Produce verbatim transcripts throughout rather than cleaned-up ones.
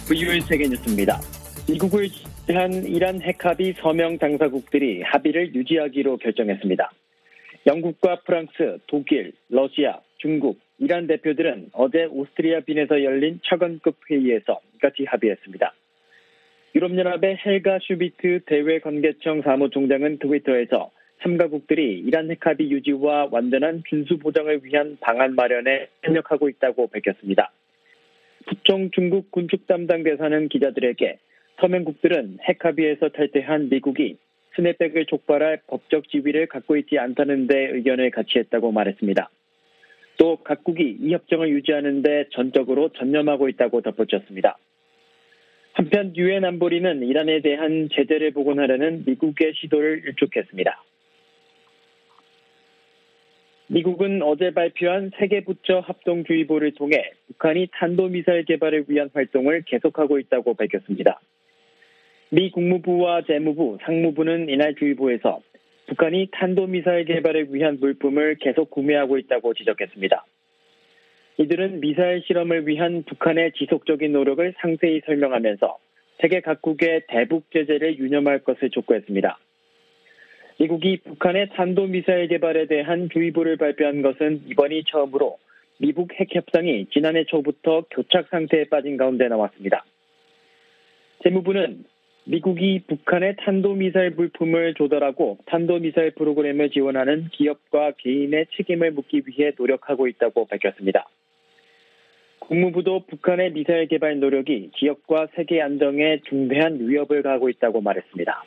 브이오이 세계뉴스입니다. 미국을 지지한 이란 핵합의 서명 당사국들이 합의를 유지하기로 결정했습니다. 영국과 프랑스, 독일, 러시아, 중국, 이란 대표들은 어제 오스트리아 빈에서 열린 차관급 회의에서 이같이 합의했습니다. 유럽연합의 헬가 슈비트 대외관계청 사무총장은 트위터에서 삼 가국들이 이란 핵합의 유지와 완전한 준수 보장을 위한 방안 마련에 협력하고 있다고 밝혔습니다. 부총 중국 군축 담당 대사는 기자들에게 서명국들은 핵합의에서 탈퇴한 미국이 스냅백을 촉발할 법적 지위를 갖고 있지 않다는 데 의견을 같이했다고 말했습니다. 또 각국이 이 협정을 유지하는 데 전적으로 전념하고 있다고 덧붙였습니다. 한편 유엔 안보리는 이란에 대한 제재를 복원하려는 미국의 시도를 일축했습니다. 미국은 어제 발표한 세계부처 합동주의보를 통해 북한이 탄도미사일 개발을 위한 활동을 계속하고 있다고 밝혔습니다. 미 국무부와 재무부, 상무부는 이날 주의보에서 북한이 탄도미사일 개발을 위한 물품을 계속 구매하고 있다고 지적했습니다. 이들은 미사일 실험을 위한 북한의 지속적인 노력을 상세히 설명하면서 세계 각국의 대북 제재를 유념할 것을 촉구했습니다. 미국이 북한의 탄도미사일 개발에 대한 주의보를 발표한 것은 이번이 처음으로 미북 핵협상이 지난해 초부터 교착 상태에 빠진 가운데 나왔습니다. 재무부는 미국이 북한의 탄도미사일 물품을 조달하고 탄도미사일 프로그램을 지원하는 기업과 개인의 책임을 묻기 위해 노력하고 있다고 밝혔습니다. 국무부도 북한의 미사일 개발 노력이 지역과 세계 안정에 중대한 위협을 가하고 있다고 말했습니다.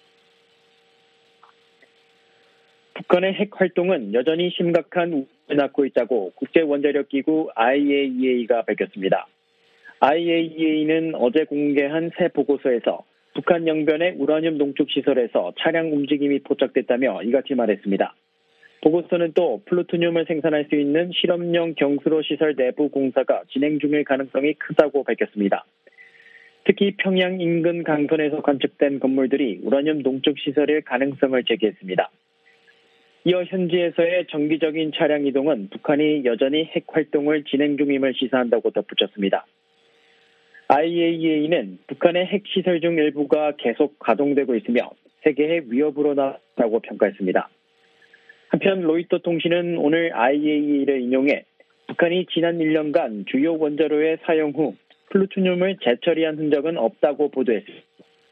북한의 핵 활동은 여전히 심각한 우려를 낳고 있다고 국제원자력기구 아이에이이에이가 밝혔습니다. 아이에이이에이는 어제 공개한 새 보고서에서 북한 영변의 우라늄 농축시설에서 차량 움직임이 포착됐다며 이같이 말했습니다. 보고서는 또 플루토늄을 생산할 수 있는 실험용 경수로 시설 내부 공사가 진행 중일 가능성이 크다고 밝혔습니다. 특히 평양 인근 강선에서 관측된 건물들이 우라늄 농축시설일 가능성을 제기했습니다. 이어 현지에서의 정기적인 차량 이동은 북한이 여전히 핵 활동을 진행 중임을 시사한다고 덧붙였습니다. 아이에이이에이는 북한의 핵시설 중 일부가 계속 가동되고 있으며 세계의 위협으로 나왔다고 평가했습니다. 한편 로이터 통신은 오늘 아이에이이에이를 인용해 북한이 지난 일 년간 주요 원자로의 사용 후 플루토늄을 재처리한 흔적은 없다고 보도했습니다.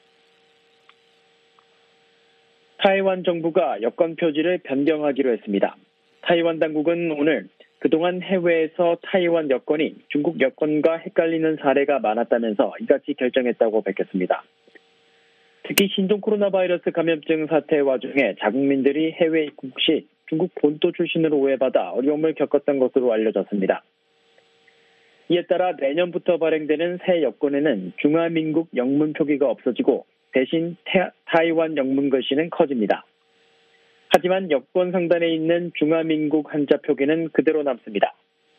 타이완 정부가 여권 표지를 변경하기로 했습니다. 타이완 당국은 오늘 그동안 해외에서 타이완 여권이 중국 여권과 헷갈리는 사례가 많았다면서 이같이 결정했다고 밝혔습니다. 특히 신종 코로나 바이러스 감염증 사태 와중에 자국민들이 해외 입국 시 중국 본토 출신으로 오해받아 어려움을 겪었던 것으로 알려졌습니다. 이에 따라 내년부터 발행되는 새 여권에는 중화민국 영문 표기가 없어지고 대신 타이완 영문 글씨는 커집니다. 하지만 여권 상단에 있는 중화민국 한자 표기는 그대로 남습니다.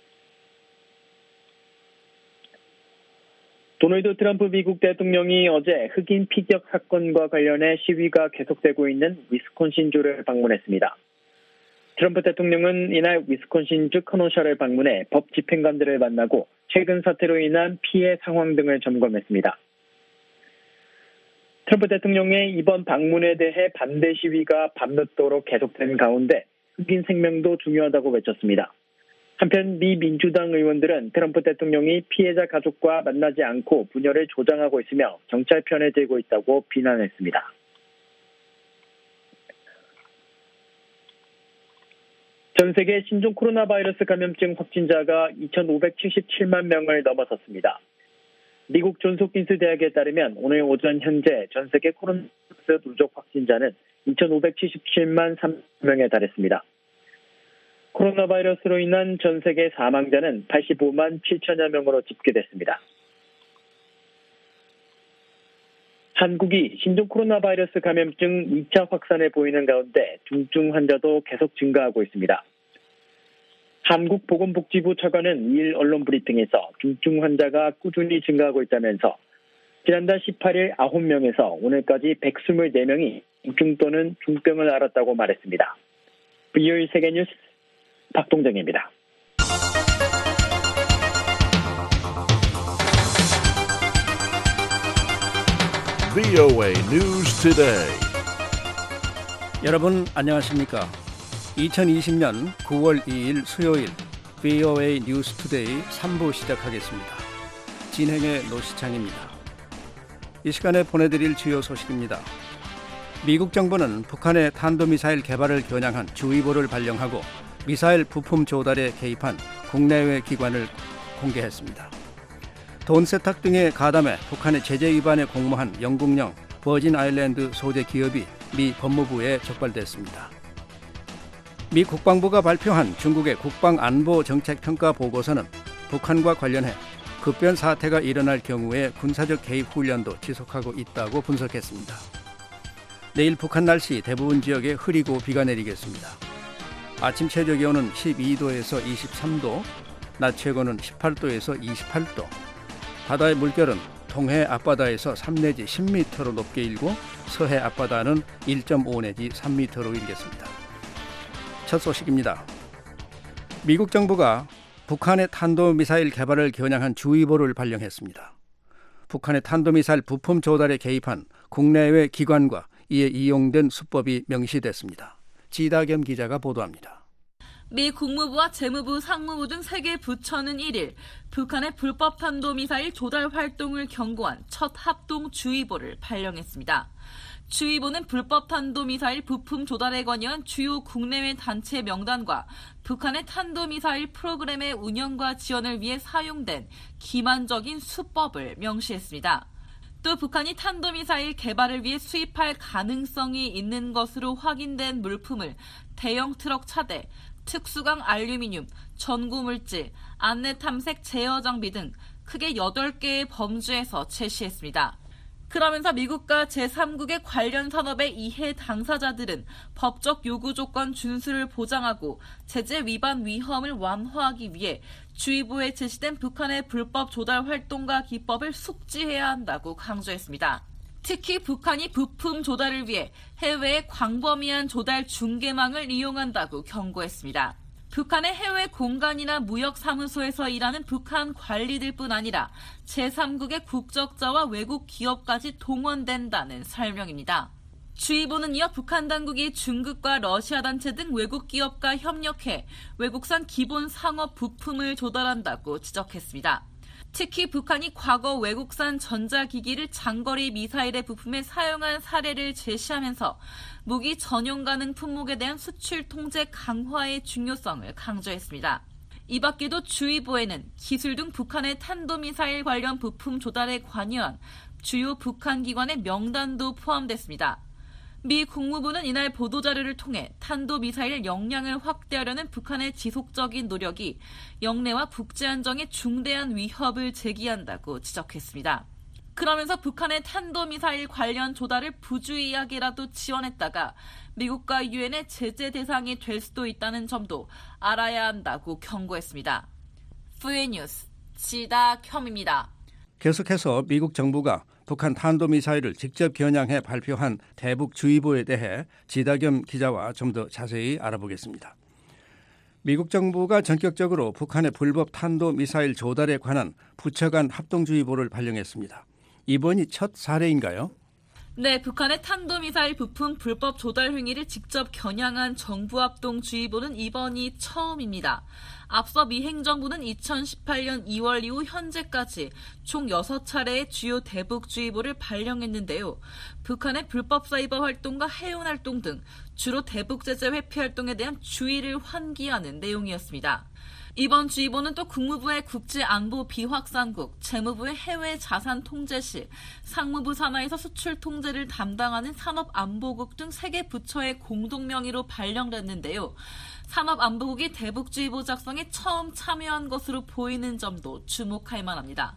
도널드 트럼프 미국 대통령이 어제 흑인 피격 사건과 관련해 시위가 계속되고 있는 위스콘신주를 방문했습니다. 트럼프 대통령은 이날 위스콘신주 커노샤를 방문해 법 집행관들을 만나고 최근 사태로 인한 피해 상황 등을 점검했습니다. 트럼프 대통령의 이번 방문에 대해 반대 시위가 밤늦도록 계속된 가운데 흑인 생명도 중요하다고 외쳤습니다. 한편 미 민주당 의원들은 트럼프 대통령이 피해자 가족과 만나지 않고 분열을 조장하고 있으며 경찰 편에 들고 있다고 비난했습니다. 전 세계 신종 코로나 바이러스 감염증 확진자가 이천오백칠십칠만 명을 넘어섰습니다. 미국 존스홉킨스 대학에 따르면 오늘 오전 현재 전 세계 코로나 바이러스 누적 확진자는 이천오백칠십칠만 삼천 명에 달했습니다. 코로나 바이러스로 인한 전 세계 사망자는 팔십오만 칠천여 명으로 집계됐습니다. 한국이 신종 코로나 바이러스 감염증 이 차 확산을 보이는 가운데 중증 환자도 계속 증가하고 있습니다. 한국보건복지부 차관은 이일 언론 브리핑에서 중증 환자가 꾸준히 증가하고 있다면서 지난달 십팔일 아홉 명에서 오늘까지 백이십사 명이 중증 또는 중병을 앓았다고 말했습니다. 브이오이 세계뉴스 박동정입니다. 브이오에이 News Today. 여러분 안녕하십니까? 이천이십 년 구월 이일 수요일 브이오에이 뉴스 투데이 삼 부 시작하겠습니다. 진행의 노시창입니다. 이 시간에 보내드릴 주요 소식입니다. 미국 정부는 북한의 탄도미사일 개발을 겨냥한 주의보를 발령하고 미사일 부품 조달에 개입한 국내외 기관을 공개했습니다. 돈 세탁 등에 가담해 북한의 제재 위반에 공모한 영국령 버진 아일랜드 소재 기업이 미 법무부에 적발됐습니다. 미 국방부가 발표한 중국의 국방안보정책평가 보고서는 북한과 관련해 급변 사태가 일어날 경우에 군사적 개입 훈련도 지속하고 있다고 분석했습니다. 내일 북한 날씨 대부분 지역에 흐리고 비가 내리겠습니다. 아침 최저 기온은 십이 도에서 이십삼 도, 낮 최고는 십팔 도에서 이십팔 도, 바다의 물결은 동해 앞바다에서 삼 내지 십 미터로 높게 일고 서해 앞바다는 일 점 오 내지 삼 미터로 일겠습니다. 첫 소식입니다. 미국 정부가 북한의 탄도미사일 개발을 겨냥한 주의보를 발령했습니다. 북한의 탄도미사일 부품 조달에 개입한 국내외 기관과 이에 이용된 수법이 명시됐습니다. 지다겸 기자가 보도합니다. 미 국무부와 재무부, 상무부 등 세 개 부처는 일일 북한의 불법 탄도미사일 조달 활동을 경고한 첫 합동주의보를 발령했습니다. 주의보는 불법 탄도미사일 부품 조달에 관여한 주요 국내외 단체 명단과 북한의 탄도미사일 프로그램의 운영과 지원을 위해 사용된 기만적인 수법을 명시했습니다. 또 북한이 탄도미사일 개발을 위해 수입할 가능성이 있는 것으로 확인된 물품을 대형 트럭 차대, 특수강 알루미늄, 전구물질, 안내 탐색 제어 장비 등 크게 여덟 개의 범주에서 제시했습니다. 그러면서 미국과 제삼국의 관련 산업의 이해 당사자들은 법적 요구 조건 준수를 보장하고 제재 위반 위험을 완화하기 위해 주의보에 제시된 북한의 불법 조달 활동과 기법을 숙지해야 한다고 강조했습니다. 특히 북한이 부품 조달을 위해 해외의 광범위한 조달 중개망을 이용한다고 경고했습니다. 북한의 해외 공간이나 무역사무소에서 일하는 북한 관리들뿐 아니라 제삼국의 국적자와 외국 기업까지 동원된다는 설명입니다. 주의보는 이어 북한 당국이 중국과 러시아 단체 등 외국 기업과 협력해 외국산 기본 상업 부품을 조달한다고 지적했습니다. 특히 북한이 과거 외국산 전자기기를 장거리 미사일의 부품에 사용한 사례를 제시하면서 무기 전용 가능 품목에 대한 수출 통제 강화의 중요성을 강조했습니다. 이 밖에도 주의보에는 기술 등 북한의 탄도미사일 관련 부품 조달에 관여한 주요 북한 기관의 명단도 포함됐습니다. 미 국무부는 이날 보도자료를 통해 탄도미사일 역량을 확대하려는 북한의 지속적인 노력이 영내와 국제안정에 중대한 위협을 제기한다고 지적했습니다. 그러면서 북한의 탄도미사일 관련 조달을 부주의하게라도 지원했다가 미국과 유엔의 제재 대상이 될 수도 있다는 점도 알아야 한다고 경고했습니다. 브이오에이 뉴스 지다겸입니다. 계속해서 미국 정부가 북한 탄도미사일을 직접 겨냥해 발표한 대북주의보에 대해 지다겸 기자와 좀 더 자세히 알아보겠습니다. 미국 정부가 전격적으로 북한의 불법 탄도미사일 조달에 관한 부처 간 합동주의보를 발령했습니다. 이번이 첫 사례인가요? 네, 북한의 탄도미사일 부품 불법 조달 행위를 직접 겨냥한 정부합동주의보는 이번이 처음입니다. 앞서 미 행정부는 이천십팔 년 이월 이후 현재까지 총 여섯 차례의 주요 대북주의보를 발령했는데요. 북한의 불법 사이버 활동과 해운 활동 등 주로 대북제재 회피 활동에 대한 주의를 환기하는 내용이었습니다. 이번 주의보는 또 국무부의 국제안보 비확산국, 재무부의 해외 자산 통제실, 상무부 산하에서 수출 통제를 담당하는 산업안보국 등 세 개 부처의 공동명의로 발령됐는데요. 산업안보국이 대북주의보 작성에 처음 참여한 것으로 보이는 점도 주목할 만합니다.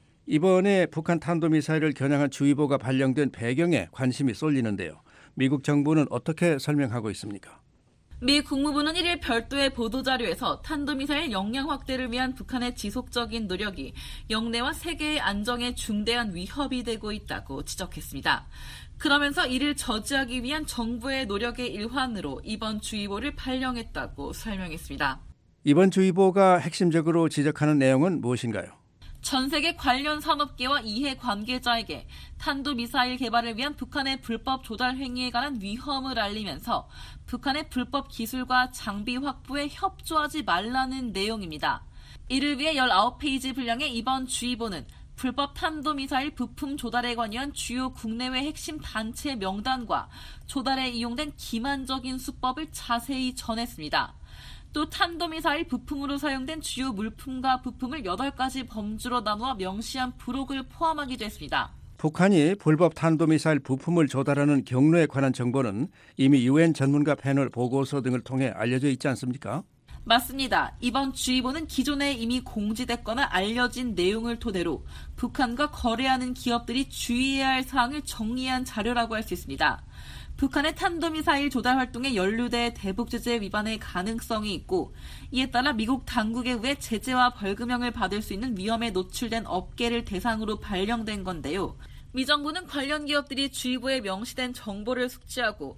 이번에 북한 탄도미사일을 겨냥한 주의보가 발령된 배경에 관심이 쏠리는데요. 미국 정부는 어떻게 설명하고 있습니까? 미 국무부는 일일 별도의 보도자료에서 탄도미사일 역량 확대를 위한 북한의 지속적인 노력이 영내와 세계의 안정에 중대한 위협이 되고 있다고 지적했습니다. 그러면서 이를 저지하기 위한 정부의 노력의 일환으로 이번 주의보를 발령했다고 설명했습니다. 이번 주의보가 핵심적으로 지적하는 내용은 무엇인가요? 전 세계 관련 산업계와 이해 관계자에게 탄도미사일 개발을 위한 북한의 불법 조달 행위에 관한 위험을 알리면서 북한의 불법 기술과 장비 확보에 협조하지 말라는 내용입니다. 이를 위해 십구 페이지 분량의 이번 주의보는 불법 탄도미사일 부품 조달에 관여한 주요 국내외 핵심 단체 명단과 조달에 이용된 기만적인 수법을 자세히 전했습니다. 또 탄도미사일 부품으로 사용된 주요 물품과 부품을 여덟 가지 범주로 나누어 명시한 부록을 포함하기도 했습니다. 북한이 불법 탄도미사일 부품을 조달하는 경로에 관한 정보는 이미 유엔 전문가 패널 보고서 등을 통해 알려져 있지 않습니까? 맞습니다. 이번 주의보는 기존에 이미 공지됐거나 알려진 내용을 토대로 북한과 거래하는 기업들이 주의해야 할 사항을 정리한 자료라고 할 수 있습니다. 북한의 탄도미사일 조달 활동에 연루돼 대북제재 위반의 가능성이 있고 이에 따라 미국 당국에 의해 제재와 벌금형을 받을 수 있는 위험에 노출된 업계를 대상으로 발령된 건데요. 미 정부는 관련 기업들이 주의보에 명시된 정보를 숙지하고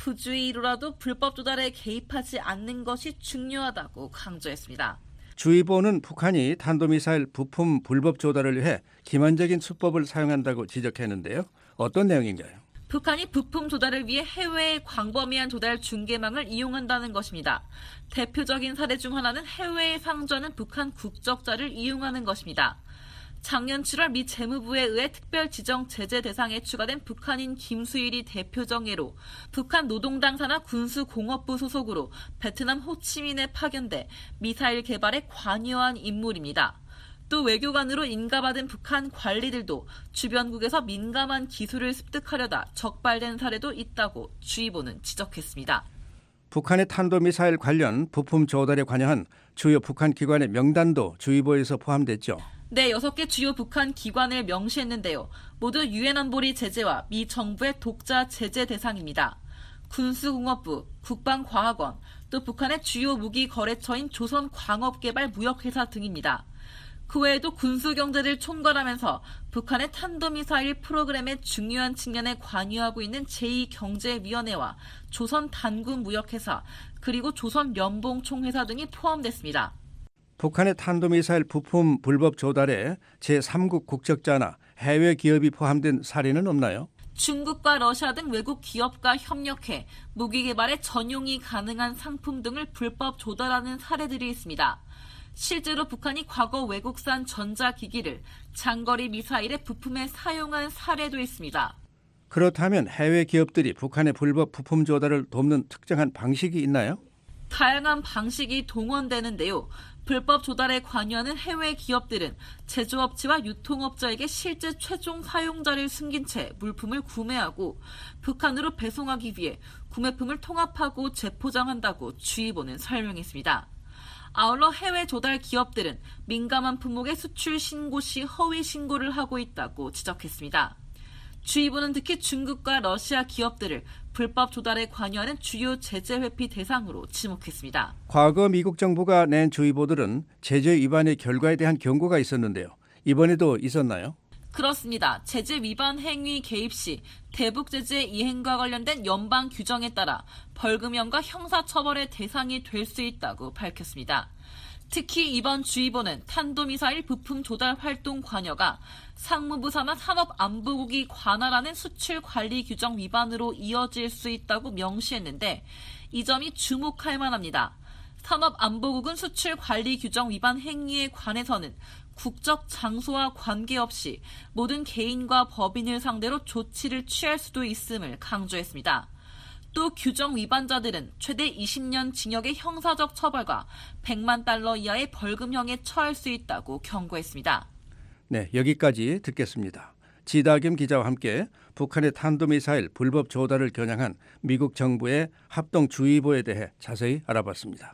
부주의로라도 불법 조달에 개입하지 않는 것이 중요하다고 강조했습니다. 주의보는 북한이 탄도미사일 부품 불법 조달을 위해 기만적인 수법을 사용한다고 지적했는데요. 어떤 내용인가요? 북한이 부품 조달을 위해 해외의 광범위한 조달 중개망을 이용한다는 것입니다. 대표적인 사례 중 하나는 해외에 상주하는 북한 국적자를 이용하는 것입니다. 작년 칠월 미 재무부에 의해 특별 지정 제재 대상에 추가된 북한인 김수일이 대표적 예로 북한 노동당 산하 군수공업부 소속으로 베트남 호치민에 파견돼 미사일 개발에 관여한 인물입니다. 또 외교관으로 인가받은 북한 관리들도 주변국에서 민감한 기술을 습득하려다 적발된 사례도 있다고 주의보는 지적했습니다. 북한의 탄도미사일 관련 부품 조달에 관여한 주요 북한 기관의 명단도 주의보에서 포함됐죠. 네, 여섯 개 주요 북한 기관을 명시했는데요. 모두 유엔 안보리 제재와 미 정부의 독자 제재 대상입니다. 군수공업부, 국방과학원, 또 북한의 주요 무기 거래처인 조선광업개발무역회사 등입니다. 그 외에도 군수경제를 총괄하면서 북한의 탄도미사일 프로그램의 중요한 측면에 관여하고 있는 제이 경제위원회와 조선단군무역회사 그리고 조선연봉총회사 등이 포함됐습니다. 북한의 탄도미사일 부품 불법 조달에 제삼국 국적자나 해외 기업이 포함된 사례는 없나요? 중국과 러시아 등 외국 기업과 협력해 무기 개발에 전용이 가능한 상품 등을 불법 조달하는 사례들이 있습니다. 실제로 북한이 과거 외국산 전자기기를 장거리 미사일의 부품에 사용한 사례도 있습니다. 그렇다면 해외 기업들이 북한의 불법 부품 조달을 돕는 특정한 방식이 있나요? 다양한 방식이 동원되는데요. 불법 조달에 관여하는 해외 기업들은 제조업체와 유통업자에게 실제 최종 사용자를 숨긴 채 물품을 구매하고 북한으로 배송하기 위해 구매품을 통합하고 재포장한다고 주의보는 설명했습니다. 아울러 해외 조달 기업들은 민감한 품목의 수출 신고 시 허위 신고를 하고 있다고 지적했습니다. 주의보는 특히 중국과 러시아 기업들을 불법 조달에 관여하는 주요 제재 회피 대상으로 지목했습니다. 과거 미국 정부가 낸 주의보들은 제재 위반의 결과에 대한 경고가 있었는데요. 이번에도 있었나요? 그렇습니다. 제재 위반 행위 개입 시 대북 제재 이행과 관련된 연방 규정에 따라 벌금형과 형사처벌의 대상이 될 수 있다고 밝혔습니다. 특히 이번 주의보는 탄도미사일 부품 조달 활동 관여가 상무부 산하 산업안보국이 관할하는 수출 관리 규정 위반으로 이어질 수 있다고 명시했는데 이 점이 주목할 만합니다. 산업안보국은 수출 관리 규정 위반 행위에 관해서는 국적 장소와 관계없이 모든 개인과 법인을 상대로 조치를 취할 수도 있음을 강조했습니다. 또 규정 위반자들은 최대 이십 년 징역의 형사적 처벌과 백만 달러 이하의 벌금형에 처할 수 있다고 경고했습니다. 네, 여기까지 듣겠습니다. 지다김 기자와 함께 북한의 탄도미사일 불법 조달을 겨냥한 미국 정부의 합동주의보에 대해 자세히 알아봤습니다.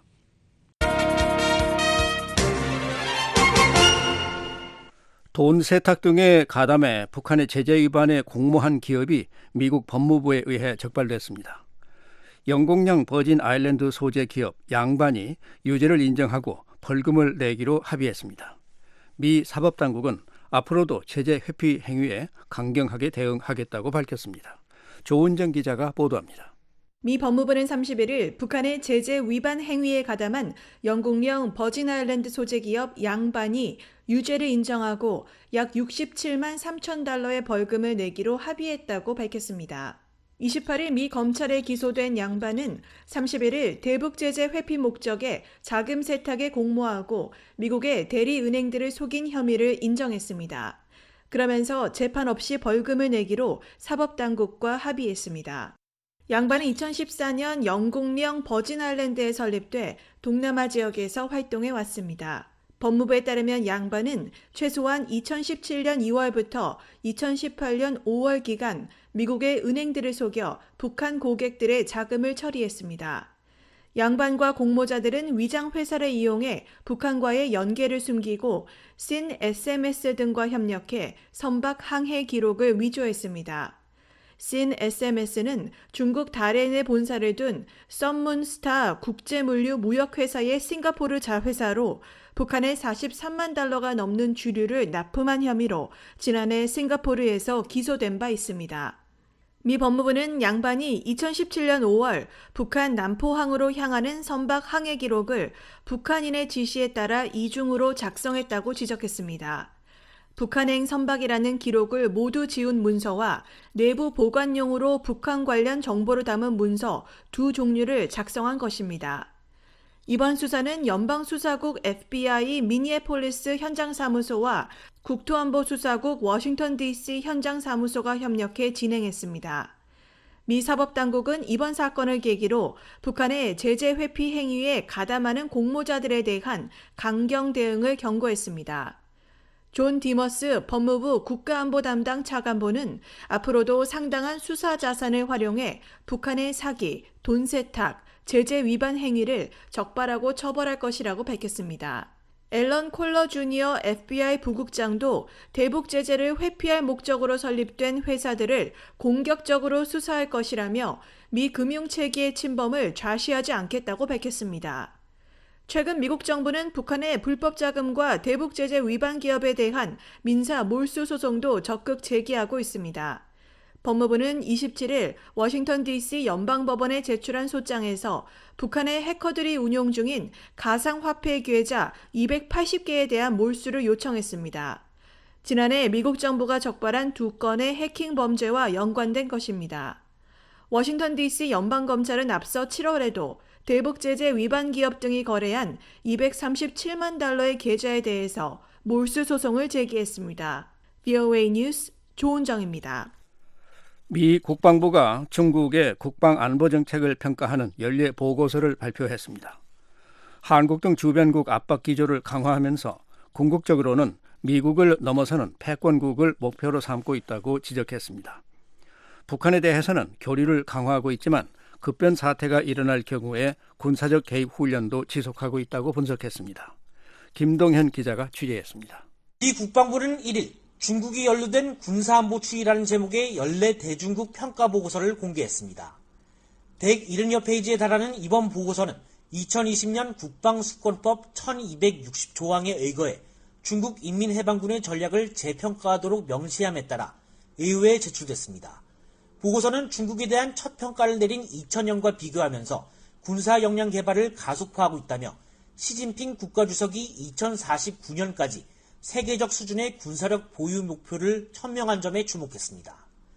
돈 세탁 등에 가담해 북한의 제재 위반에 공모한 기업이 미국 법무부에 의해 적발됐습니다. 영국령 버진 아일랜드 소재 기업 양반이 유죄를 인정하고 벌금을 내기로 합의했습니다. 미 사법당국은 앞으로도 제재 회피 행위에 강경하게 대응하겠다고 밝혔습니다. 조은정 기자가 보도합니다. 미 법무부는 삼십일 일 북한의 제재 위반 행위에 가담한 영국령 버진 아일랜드 소재 기업 양반이 유죄를 인정하고 약 육십칠만 삼천 달러의 벌금을 내기로 합의했다고 밝혔습니다. 이십팔 일 미 검찰에 기소된 양반은 삼십일 일 대북 제재 회피 목적의 자금 세탁에 공모하고 미국의 대리은행들을 속인 혐의를 인정했습니다. 그러면서 재판 없이 벌금을 내기로 사법당국과 합의했습니다. 양반은 이천십사 년 영국령 버진 아일랜드에 설립돼 동남아 지역에서 활동해 왔습니다. 법무부에 따르면 양반은 최소한 이천십칠 년 이월부터 이천십팔 년 오월 기간 미국의 은행들을 속여 북한 고객들의 자금을 처리했습니다. 양반과 공모자들은 위장 회사를 이용해 북한과의 연계를 숨기고 씬 에스엠에스 등과 협력해 선박 항해 기록을 위조했습니다. 씬 에스엠에스는 중국 다롄에 본사를 둔 썸문스타 국제물류 무역회사의 싱가포르 자회사로 북한에 사십삼만 달러가 넘는 주류를 납품한 혐의로 지난해 싱가포르에서 기소된 바 있습니다. 미 법무부는 양반이 이천십칠 년 오월 북한 남포항으로 향하는 선박 항해 기록을 북한인의 지시에 따라 이중으로 작성했다고 지적했습니다. 북한행 선박이라는 기록을 모두 지운 문서와 내부 보관용으로 북한 관련 정보를 담은 문서 두 종류를 작성한 것입니다. 이번 수사는 연방수사국 에프비아이 미니애폴리스 현장사무소와 국토안보수사국 워싱턴 디씨 현장사무소가 협력해 진행했습니다. 미 사법당국은 이번 사건을 계기로 북한의 제재 회피 행위에 가담하는 공모자들에 대한 강경 대응을 경고했습니다. 존 디머스 법무부 국가안보 담당 차관보는 앞으로도 상당한 수사 자산을 활용해 북한의 사기, 돈 세탁, 제재 위반 행위를 적발하고 처벌할 것이라고 밝혔습니다. 앨런 콜러 주니어 에프비아이 부국장도 대북 제재를 회피할 목적으로 설립된 회사들을 공격적으로 수사할 것이라며 미 금융체계의 침범을 좌시하지 않겠다고 밝혔습니다. 최근 미국 정부는 북한의 불법 자금과 대북 제재 위반 기업에 대한 민사 몰수 소송도 적극 제기하고 있습니다. 법무부는 이십칠 일 워싱턴 디씨 연방법원에 제출한 소장에서 북한의 해커들이 운용 중인 가상화폐 계좌 이백팔십 개에 대한 몰수를 요청했습니다. 지난해 미국 정부가 적발한 두 건의 해킹 범죄와 연관된 것입니다. 워싱턴 디씨 연방검찰은 앞서 칠월에도 대북 제재 위반 기업 등이 거래한 이백삼십칠만 달러의 계좌에 대해서 몰수 소송을 제기했습니다. 브이오에이 뉴스 조은정입니다. 미 국방부가 중국의 국방안보정책을 평가하는 연례 보고서를 발표했습니다. 한국 등 주변국 압박 기조를 강화하면서 궁극적으로는 미국을 넘어서는 패권국을 목표로 삼고 있다고 지적했습니다. 북한에 대해서는 교류를 강화하고 있지만 급변 사태가 일어날 경우에 군사적 개입 훈련도 지속하고 있다고 분석했습니다. 김동현 기자가 취재했습니다. 미 국방부는 일 일 중국이 연루된 군사안보 추이라는 제목의 연례 대중국 평가 보고서를 공개했습니다. 백칠십여 페이지에 달하는 이번 보고서는 이천이십 년 국방수권법 천이백육십 조항에 의거해 중국 인민해방군의 전략을 재평가하도록 명시함에 따라 의회에 제출됐습니다. 보고서는 중국에 대한 첫 평가를 내린 이천 년과 비교하면서 군사 역량 개발을 가속화하고 있다며 시진핑 국가주석이 이천사십구 년까지 세계적 수준의 군사력 보유 목표를 천명한 점에 주목했습니다.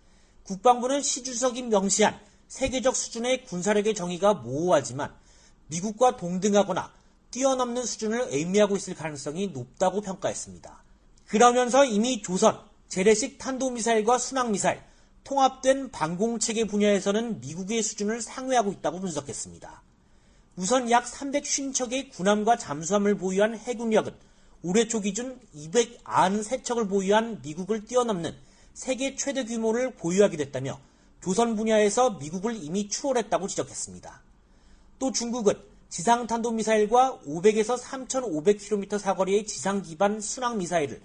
국방부는 시 주석이 명시한 세계적 수준의 군사력의 정의가 모호하지만 미국과 동등하거나 뛰어넘는 수준을 의미하고 있을 가능성이 높다고 평가했습니다. 그러면서 이미 조선, 재래식 탄도미사일과 순항미사일, 통합된 방공체계 분야에서는 미국의 수준을 상회하고 있다고 분석했습니다. 우선 약 삼백오십 척의 군함과 잠수함을 보유한 해군력은 올해 초 기준 이백구십삼 척을 보유한 미국을 뛰어넘는 세계 최대 규모를 보유하게 됐다며 조선 분야에서 미국을 이미 추월했다고 지적했습니다. 또 중국은 지상탄도미사일과 오백에서 삼천오백 킬로미터 사거리의 지상기반 순항미사일을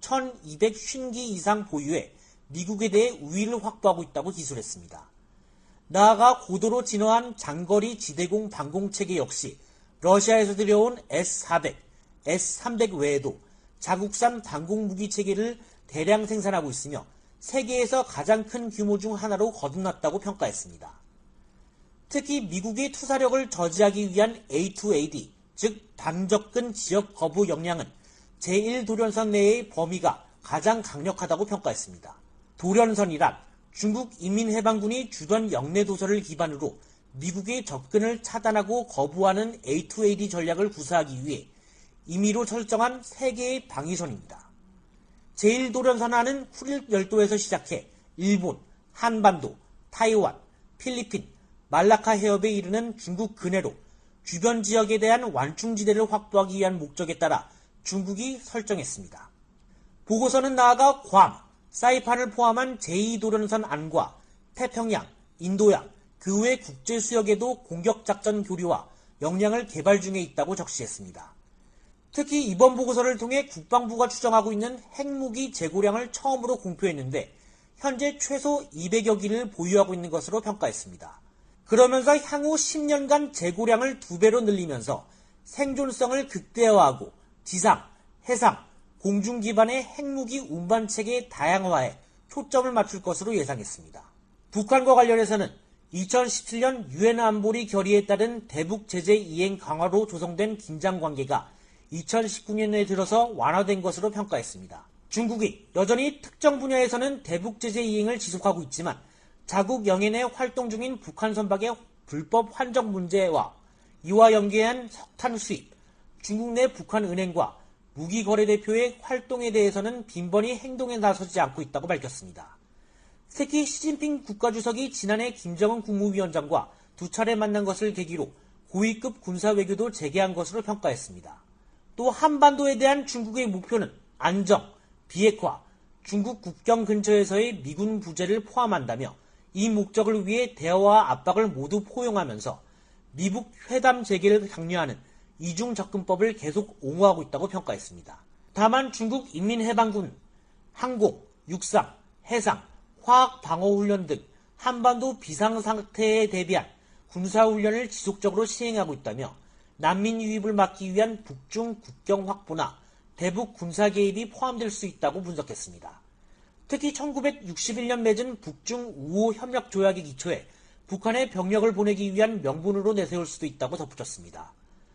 천이백오십 기 이상 보유해 미국에 대해 우위를 확보하고 있다고 기술했습니다. 나아가 고도로 진화한 장거리 지대공 방공체계 역시 러시아에서 들여온 에스 사백, 에스 삼백 외에도 자국산 방공무기체계를 대량 생산하고 있으며 세계에서 가장 큰 규모 중 하나로 거듭났다고 평가했습니다. 특히 미국의 투사력을 저지하기 위한 에이 투 에이 디, 즉 반접근 지역 거부 역량은 제일 도련선 내의 범위가 가장 강력하다고 평가했습니다. 도련선이란 중국 인민해방군이 주둔 영내 도서를 기반으로 미국의 접근을 차단하고 거부하는 에이 투 에이 디 전략을 구사하기 위해 임의로 설정한 세 개의 방위선입니다. 제일 도련선하는 쿠릴 열도에서 시작해 일본, 한반도, 타이완, 필리핀, 말라카 해협에 이르는 중국 근해로 주변 지역에 대한 완충지대를 확보하기 위한 목적에 따라 중국이 설정했습니다. 보고서는 나아가 괌, 사이판을 포함한 제이 도련선 안과 태평양, 인도양, 그 외 국제수역에도 공격작전 교류와 역량을 개발 중에 있다고 적시했습니다. 특히 이번 보고서를 통해 국방부가 추정하고 있는 핵무기 재고량을 처음으로 공표했는데 현재 최소 이백여 기를 보유하고 있는 것으로 평가했습니다. 그러면서 향후 십 년간 재고량을 두 배로 늘리면서 생존성을 극대화하고 지상, 해상, 공중 기반의 핵무기 운반체계 다양화에 초점을 맞출 것으로 예상했습니다. 북한과 관련해서는 이천십칠 년 유엔 안보리 결의에 따른 대북 제재 이행 강화로 조성된 긴장관계가 이천십구 년에 들어서 완화된 것으로 평가했습니다. 중국이 여전히 특정 분야에서는 대북 제재 이행을 지속하고 있지만 자국 영해 내 활동 중인 북한 선박의 불법 환적 문제와 이와 연계한 석탄 수입, 중국 내 북한 은행과 무기거래대표의 활동에 대해서는 빈번히 행동에 나서지 않고 있다고 밝혔습니다. 특히 시진핑 국가주석이 지난해 김정은 국무위원장과 두 차례 만난 것을 계기로 고위급 군사외교도 재개한 것으로 평가했습니다. 또 한반도에 대한 중국의 목표는 안정, 비핵화, 중국 국경 근처에서의 미군 부재를 포함한다며 이 목적을 위해 대화와 압박을 모두 포용하면서 미북 회담 재개를 장려하는 이중 접근법을 계속 옹호하고 있다고 평가했습니다. 다만 중국 인민해방군 항공, 육상, 해상, 화학 방어훈련 등 한반도 비상상태에 대비한 군사훈련을 지속적으로 시행하고 있다며 난민 유입을 막기 위한 북중 국경 확보나 대북 군사 개입이 포함될 수 있다고 분석했습니다. 특히 천구백육십일 년 맺은 북중 우호 협력 조약에 기초해 북한에 병력을 보내기 위한 명분으로 내세울 수도 있다고 덧붙였습니다.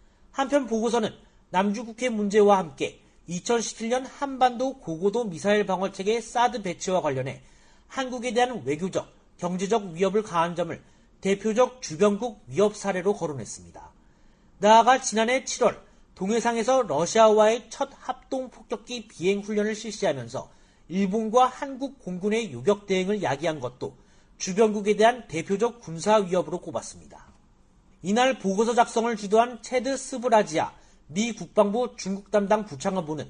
한편 보고서는 남중국해 문제와 함께 이천십칠 년 한반도 고고도 미사일 방어체계 사드 배치와 관련해 한국에 대한 외교적, 경제적 위협을 가한 점을 대표적 주변국 위협 사례로 거론했습니다. 나아가 지난해 칠월 동해상에서 러시아와의 첫 합동 폭격기 비행 훈련을 실시하면서 일본과 한국 공군의 요격 대응을 야기한 것도 주변국에 대한 대표적 군사 위협으로 꼽았습니다. 이날 보고서 작성을 주도한 체드 스브라지아 미 국방부 중국 담당 부창관보는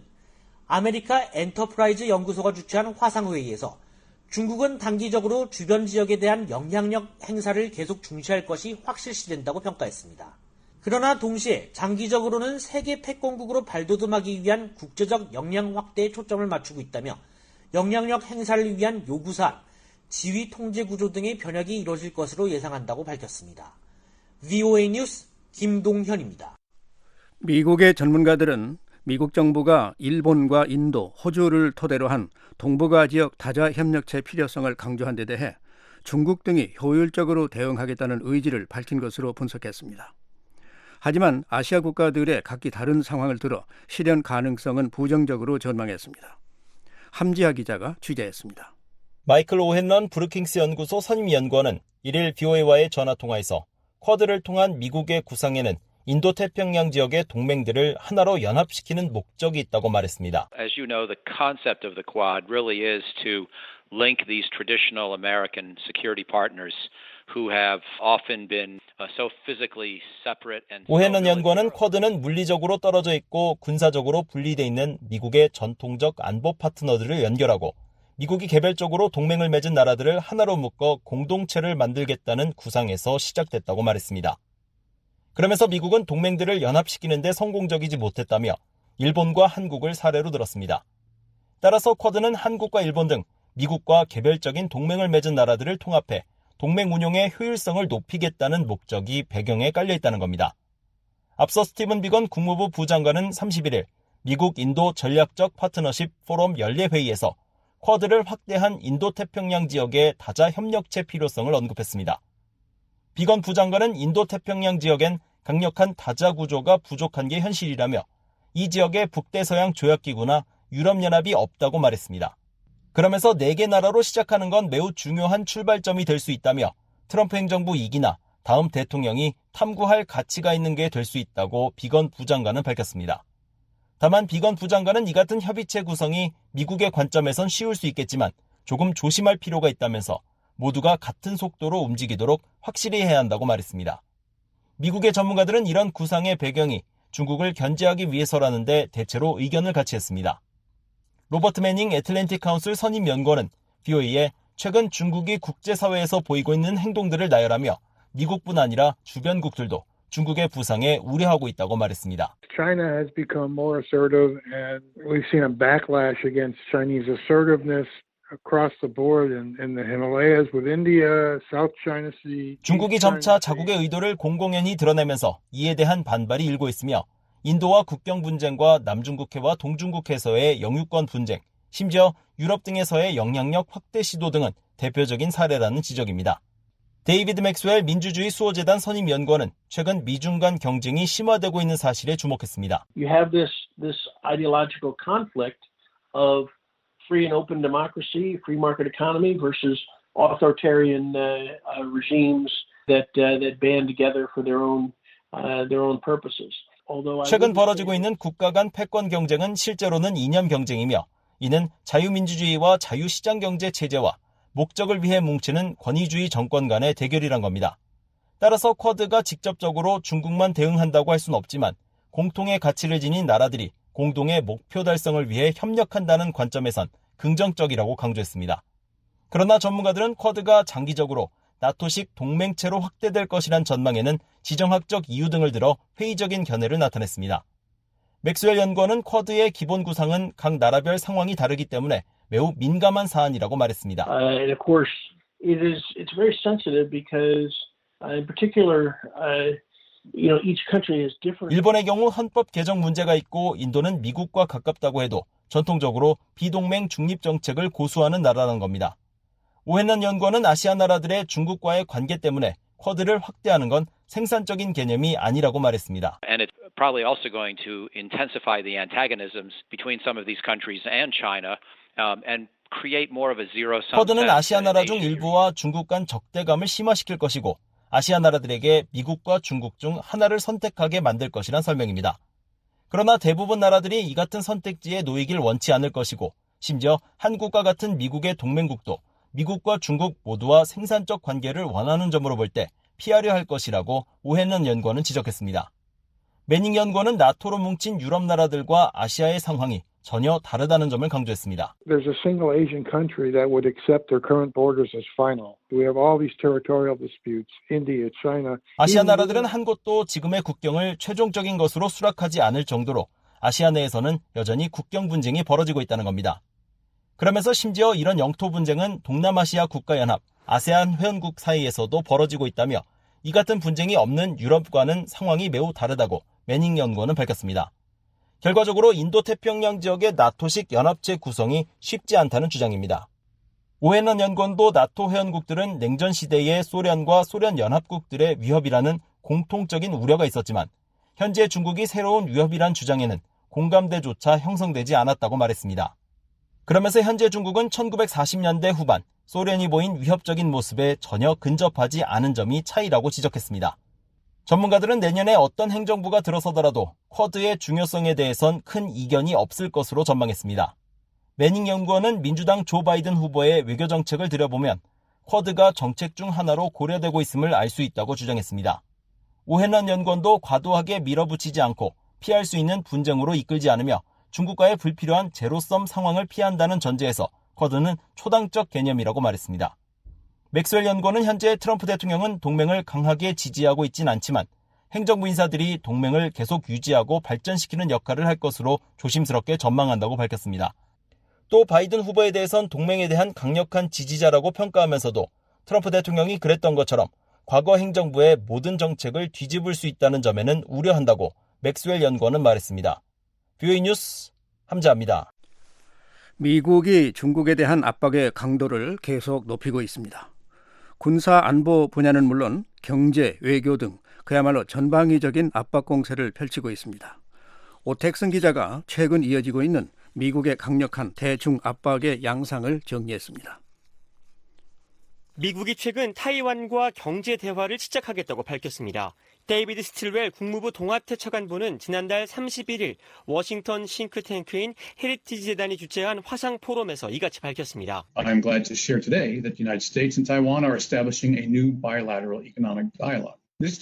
아메리카 엔터프라이즈 연구소가 주최한 화상회의에서 중국은 단기적으로 주변 지역에 대한 영향력 행사를 계속 중시할 것이 확실시된다고 평가했습니다. 그러나 동시에 장기적으로는 세계 패권국으로 발돋움하기 위한 국제적 역량 확대에 초점을 맞추고 있다며 영향력 행사를 위한 요구사안, 지휘 통제 구조 등의 변혁이 이뤄질 것으로 예상한다고 밝혔습니다. 브이오에이 뉴스 김동현입니다. 미국의 전문가들은 미국 정부가 일본과 인도, 호주를 토대로 한 동북아 지역 다자 협력체 필요성을 강조한 데 대해 중국 등이 효율적으로 대응하겠다는 의지를 밝힌 것으로 분석했습니다. 하지만 아시아 국가들의 각기 다른 상황을 들어 실현 가능성은 부정적으로 전망했습니다. 함지하 기자가 취재했습니다. 마이클 오헨런 브루킹스 연구소 선임연구원은 일일 브이오에이와의 전화통화에서 쿼드를 통한 미국의 구상에는 인도태평양 지역의 동맹들을 하나로 연합시키는 목적이 있다고 말했습니다. As you know, the concept of the Quad really is to link these traditional American security partners who have often been so physically separate and 오헨런 연구원은 쿼드는 물리적으로 떨어져 있고 군사적으로 분리되어 있는 미국의 전통적 안보 파트너들을 연결하고 미국이 개별적으로 동맹을 맺은 나라들을 하나로 묶어 공동체를 만들겠다는 구상에서 시작됐다고 말했습니다. 그러면서 미국은 동맹들을 연합시키는 데 성공적이지 못했다며 일본과 한국을 사례로 들었습니다. 따라서 쿼드는 한국과 일본 등 미국과 개별적인 동맹을 맺은 나라들을 통합해 동맹 운용의 효율성을 높이겠다는 목적이 배경에 깔려있다는 겁니다. 앞서 스티븐 비건 국무부 부장관은 삼십일일 미국 인도 전략적 파트너십 포럼 연례회의에서 쿼드를 확대한 인도태평양 지역의 다자 협력체 필요성을 언급했습니다. 비건 부장관은 인도태평양 지역엔 강력한 다자 구조가 부족한 게 현실이라며 이 지역에 북대서양 조약기구나 유럽연합이 없다고 말했습니다. 그러면서 네 개 나라로 시작하는 건 매우 중요한 출발점이 될 수 있다며 트럼프 행정부 이 기나 다음 대통령이 탐구할 가치가 있는 게 될 수 있다고 비건 부장관은 밝혔습니다. 다만 비건 부장관은 이 같은 협의체 구성이 미국의 관점에선 쉬울 수 있겠지만 조금 조심할 필요가 있다면서 모두가 같은 속도로 움직이도록 확실히 해야 한다고 말했습니다. 미국의 전문가들은 이런 구상의 배경이 중국을 견제하기 위해서라는데 대체로 의견을 같이 했습니다. 로버트 매닝 애틀랜틱 카운슬 선임 연구원은 브이오에이에 최근 중국이 국제사회에서 보이고 있는 행동들을 나열하며 미국뿐 아니라 주변국들도 중국의 부상에 우려하고 있다고 말했습니다. China has become more assertive and we've seen a backlash against Chinese assertiveness across the board in, in the Himalayas with India, South China Sea. 중국이 점차 자국의 의도를 공공연히 드러내면서 이에 대한 반발이 일고 있으며 인도와 국경 분쟁과 남중국해와 동중국해에서의 영유권 분쟁, 심지어 유럽 등에서의 영향력 확대 시도 등은 대표적인 사례라는 지적입니다. 데이비드 맥스웰 민주주의 수호재단 선임 연구원은 최근 미중 간 경쟁이 심화되고 있는 사실에 주목했습니다. You have this this ideological conflict of free and open democracy, free market economy versus authoritarian uh, uh, regimes that uh, that band together for their own uh, their own purposes. 최근 벌어지고 있는 국가 간 패권 경쟁은 실제로는 이념 경쟁이며 이는 자유민주주의와 자유시장 경제 체제와 목적을 위해 뭉치는 권위주의 정권 간의 대결이란 겁니다. 따라서 쿼드가 직접적으로 중국만 대응한다고 할 수는 없지만 공통의 가치를 지닌 나라들이 공동의 목표 달성을 위해 협력한다는 관점에선 긍정적이라고 강조했습니다. 그러나 전문가들은 쿼드가 장기적으로 나토식 동맹체로 확대될 것이란 전망에는 지정학적 이유 등을 들어 회의적인 견해를 나타냈습니다. 맥스웰 연구원은 쿼드의 기본 구상은 각 나라별 상황이 다르기 때문에 매우 민감한 사안이라고 말했습니다. Uh, and of course, it is it's very sensitive because, uh, in particular, uh, you know, each country has different. 일본의 경우 헌법 개정 문제가 있고 인도는 미국과 가깝다고 해도 전통적으로 비동맹 중립 정책을 고수하는 나라라는 겁니다. 오해난 연구원은 아시아 나라들의 중국과의 관계 때문에 쿼드를 확대하는 건 생산적인 개념이 아니라고 말했습니다. And it's probably also going to intensify the antagonisms between some of these countries and China. Um, and create more of a zero sum. 쿼드는 아시아 나라 중 일부와 중국 간 적대감을 심화시킬 것이고 아시아 나라들에게 미국과 중국 중 하나를 선택하게 만들 것이란 설명입니다. 그러나 대부분 나라들이 이 같은 선택지에 놓이길 원치 않을 것이고 심지어 한국과 같은 미국의 동맹국도 미국과 중국 모두와 생산적 관계를 원하는 점으로 볼 때 피하려 할 것이라고 오해넌 연구원은 지적했습니다. 매닝 연구원은 나토로 뭉친 유럽 나라들과 아시아의 상황이 전혀 다르다는 점을 강조했습니다. There's a single Asian country that would accept their current borders as final. We have all these territorial disputes. India, China. 아시아 나라들은 한 곳도 지금의 국경을 최종적인 것으로 수락하지 않을 정도로 아시아 내에서는 여전히 국경 분쟁이 벌어지고 있다는 겁니다. 그러면서 심지어 이런 영토 분쟁은 동남아시아 국가연합, 아세안 회원국 사이에서도 벌어지고 있다며 이 같은 분쟁이 없는 유럽과는 상황이 매우 다르다고 매닝 연구원은 밝혔습니다. 결과적으로 인도태평양 지역의 나토식 연합체 구성이 쉽지 않다는 주장입니다. 오해넌 연구원도 나토 회원국들은 냉전 시대의 소련과 소련 연합국들의 위협이라는 공통적인 우려가 있었지만 현재 중국이 새로운 위협이란 주장에는 공감대조차 형성되지 않았다고 말했습니다. 그러면서 현재 중국은 천구백사십 년대 후반 소련이 보인 위협적인 모습에 전혀 근접하지 않은 점이 차이라고 지적했습니다. 전문가들은 내년에 어떤 행정부가 들어서더라도 쿼드의 중요성에 대해선 큰 이견이 없을 것으로 전망했습니다. 매닝 연구원은 민주당 조 바이든 후보의 외교 정책을 들여보면 쿼드가 정책 중 하나로 고려되고 있음을 알 수 있다고 주장했습니다. 오해넌 연구원도 과도하게 밀어붙이지 않고 피할 수 있는 분쟁으로 이끌지 않으며 중국과의 불필요한 제로섬 상황을 피한다는 전제에서 쿼드는 초당적 개념이라고 말했습니다. 맥스웰 연구원은 현재 트럼프 대통령은 동맹을 강하게 지지하고 있진 않지만 행정부 인사들이 동맹을 계속 유지하고 발전시키는 역할을 할 것으로 조심스럽게 전망한다고 밝혔습니다. 또 바이든 후보에 대해선 동맹에 대한 강력한 지지자라고 평가하면서도 트럼프 대통령이 그랬던 것처럼 과거 행정부의 모든 정책을 뒤집을 수 있다는 점에는 우려한다고 맥스웰 연구원은 말했습니다. 브이오에이 뉴스 함자합니다. 미국이 중국에 대한 압박의 강도를 계속 높이고 있습니다. 군사 안보 분야는 물론 경제, 외교 등 그야말로 전방위적인 압박 공세를 펼치고 있습니다. 오택승 기자가 최근 이어지고 있는 미국의 강력한 대중 압박의 양상을 정리했습니다. 미국이 최근 타이완과 경제 대화를 시작하겠다고 밝혔습니다. 데이비드 스틸웰 국무부 동아태처관보는 지난달 삼십일 일 워싱턴 싱크탱크인 헤리티지 재단이 주최한 화상 포럼에서 이같이 밝혔습니다. I'm glad to share today that the United States and Taiwan are establishing a new bilateral economic dialogue.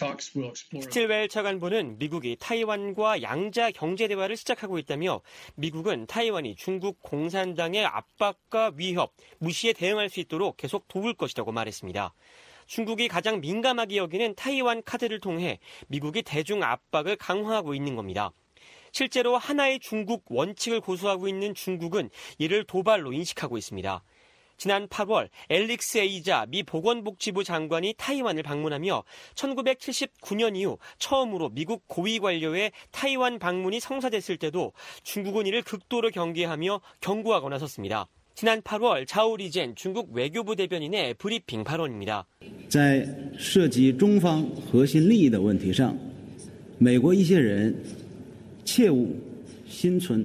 스틸웰 차관보는 미국이 타이완과 양자 경제 대화를 시작하고 있다며 미국은 타이완이 중국 공산당의 압박과 위협, 무시에 대응할 수 있도록 계속 도울 것이라고 말했습니다. 중국이 가장 민감하게 여기는 타이완 카드를 통해 미국이 대중 압박을 강화하고 있는 겁니다. 실제로 하나의 중국 원칙을 고수하고 있는 중국은 이를 도발로 인식하고 있습니다. 지난 팔월 앨릭스 에이자 미 보건복지부 장관이 타이완을 방문하며 천구백칠십구 년 이후 처음으로 미국 고위 관료의 타이완 방문이 성사됐을 때도 중국은 이를 극도로 경계하며 경고하고 나섰습니다. 지난 팔월 자오리젠 중국 외교부 대변인의 브리핑 발언입니다. 在涉及中方核心利益的问题上，美国一些人切勿心存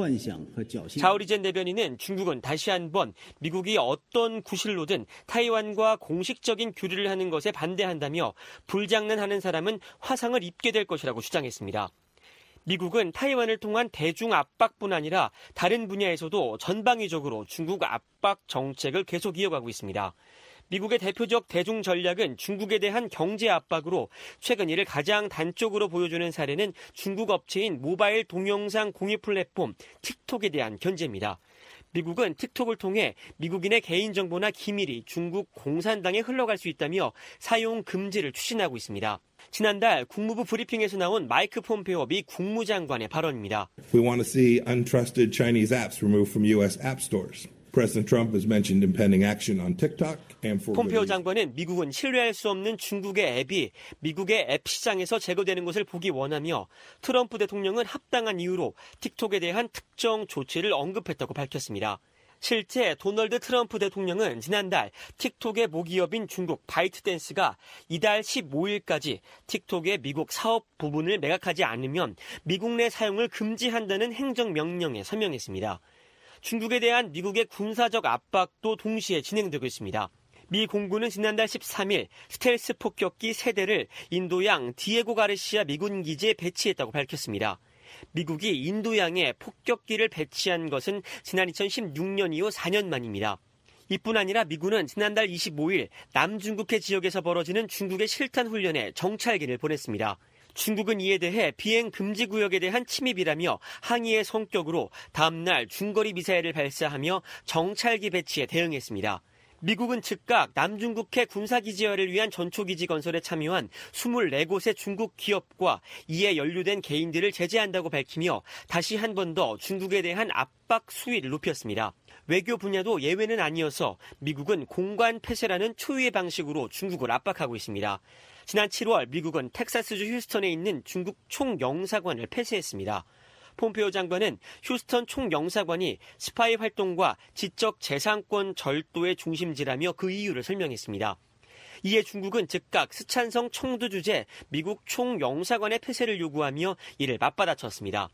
자오리젠 대변인은 중국은 다시 한번 미국이 어떤 구실로든 타이완과 공식적인 교류를 하는 것에 반대한다며 불장난하는 사람은 화상을 입게 될 것이라고 주장했습니다. 미국은 타이완을 통한 대중 압박뿐 아니라 다른 분야에서도 전방위적으로 중국 압박 정책을 계속 이어가고 있습니다. 미국의 대표적 대중 전략은 중국에 대한 경제 압박으로 최근 이를 가장 단적으로 보여주는 사례는 중국 업체인 모바일 동영상 공유 플랫폼 틱톡에 대한 견제입니다. 미국은 틱톡을 통해 미국인의 개인정보나 기밀이 중국 공산당에 흘러갈 수 있다며 사용 금지를 추진하고 있습니다. 지난달 국무부 브리핑에서 나온 마이크 폼페오 미 국무장관의 발언입니다. We want to see untrusted Chinese apps removed from U S app stores. President Trump has mentioned impending action on TikTok and for 폼페오 장관은 미국은 신뢰할 수 없는 중국의 앱이 미국의 앱 시장에서 제거되는 것을 보기 원하며 트럼프 대통령은 합당한 이유로 틱톡에 대한 특정 조치를 언급했다고 밝혔습니다. 실제 도널드 트럼프 대통령은 지난달 틱톡의 모기업인 중국 바이트댄스가 이달 십오 일까지 틱톡의 미국 사업 부분을 매각하지 않으면 미국 내 사용을 금지한다는 행정명령에 서명했습니다. 중국에 대한 미국의 군사적 압박도 동시에 진행되고 있습니다. 미 공군은 지난달 십삼 일 스텔스 폭격기 세 대를 인도양 디에고 가르시아 미군 기지에 배치했다고 밝혔습니다. 미국이 인도양에 폭격기를 배치한 것은 지난 이천십육 년 이후 사 년 만입니다. 이뿐 아니라 미군은 지난달 이십오 일 남중국해 지역에서 벌어지는 중국의 실탄 훈련에 정찰기를 보냈습니다. 중국은 이에 대해 비행 금지 구역에 대한 침입이라며 항의의 성격으로 다음날 중거리 미사일을 발사하며 정찰기 배치에 대응했습니다. 미국은 즉각 남중국해 군사기지화를 위한 전초기지 건설에 참여한 이십사 곳의 중국 기업과 이에 연루된 개인들을 제재한다고 밝히며 다시 한 번 더 중국에 대한 압박 수위를 높였습니다. 외교 분야도 예외는 아니어서 미국은 공관 폐쇄라는 초유의 방식으로 중국을 압박하고 있습니다. 지난 칠월 미국은 텍사스주 휴스턴에 있는 중국 총영사관을 폐쇄했습니다. 폼페오 장관은 휴스턴 총영사관이 스파이 활동과 지적 재산권 절도의 중심지라며 그 이유를 설명했습니다. 이에 중국은 즉각 스촨성 총두 주재 미국 총영사관의 폐쇄를 요구하며 이를 맞받아쳤습니다.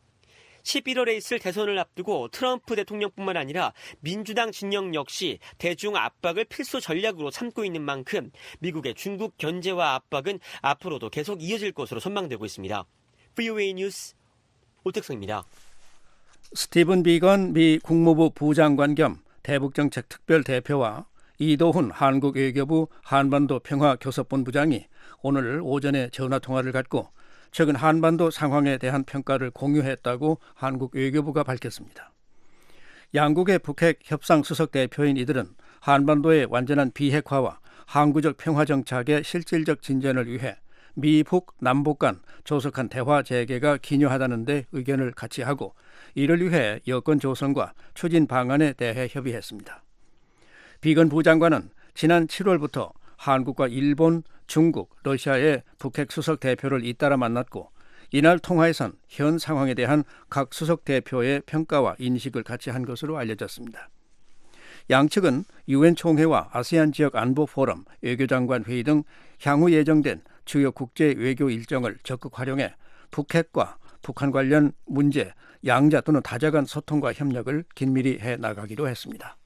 십일월에 있을 대선을 앞두고 트럼프 대통령뿐만 아니라 민주당 진영 역시 대중 압박을 필수 전략으로 삼고 있는 만큼 미국의 중국 견제와 압박은 앞으로도 계속 이어질 것으로 전망되고 있습니다. 브이오에이 뉴스 오택성입니다. 스티븐 비건 미 국무부 부장관 겸 대북정책 특별대표와 이도훈 한국 외교부 한반도 평화교섭본부장이 오늘 오전에 전화통화를 갖고 최근 한반도 상황에 대한 평가를 공유했다고 한국 외교부가 밝혔습니다. 양국의 북핵 협상 수석 대표인 이들은 한반도의 완전한 비핵화와 항구적 평화 정착의 실질적 진전을 위해 미북 남북 간 조속한 대화 재개가 기요하다는 데 의견을 같이 하고 이를 위해 여건 조성과 추진 방안에 대해 협의했습니다. 비건 부장관은 지난 칠월부터 한국과 일본, 중국, 러시아의 북핵 수석 대표를 잇따라 만났고 이날 통화에선 현 상황에 대한 각 수석 대표의 평가와 인식을 같이 한 것으로 알려졌습니다. 양측은 유엔 총회와 아세안 지역 안보 포럼, 외교장관 회의 등 향후 예정된 주요 국제 외교 일정을 적극 활용해 북핵과 북한 관련 문제, 양자 또는 다자 간 소통과 협력을 긴밀히 해 나가기로 했습니다.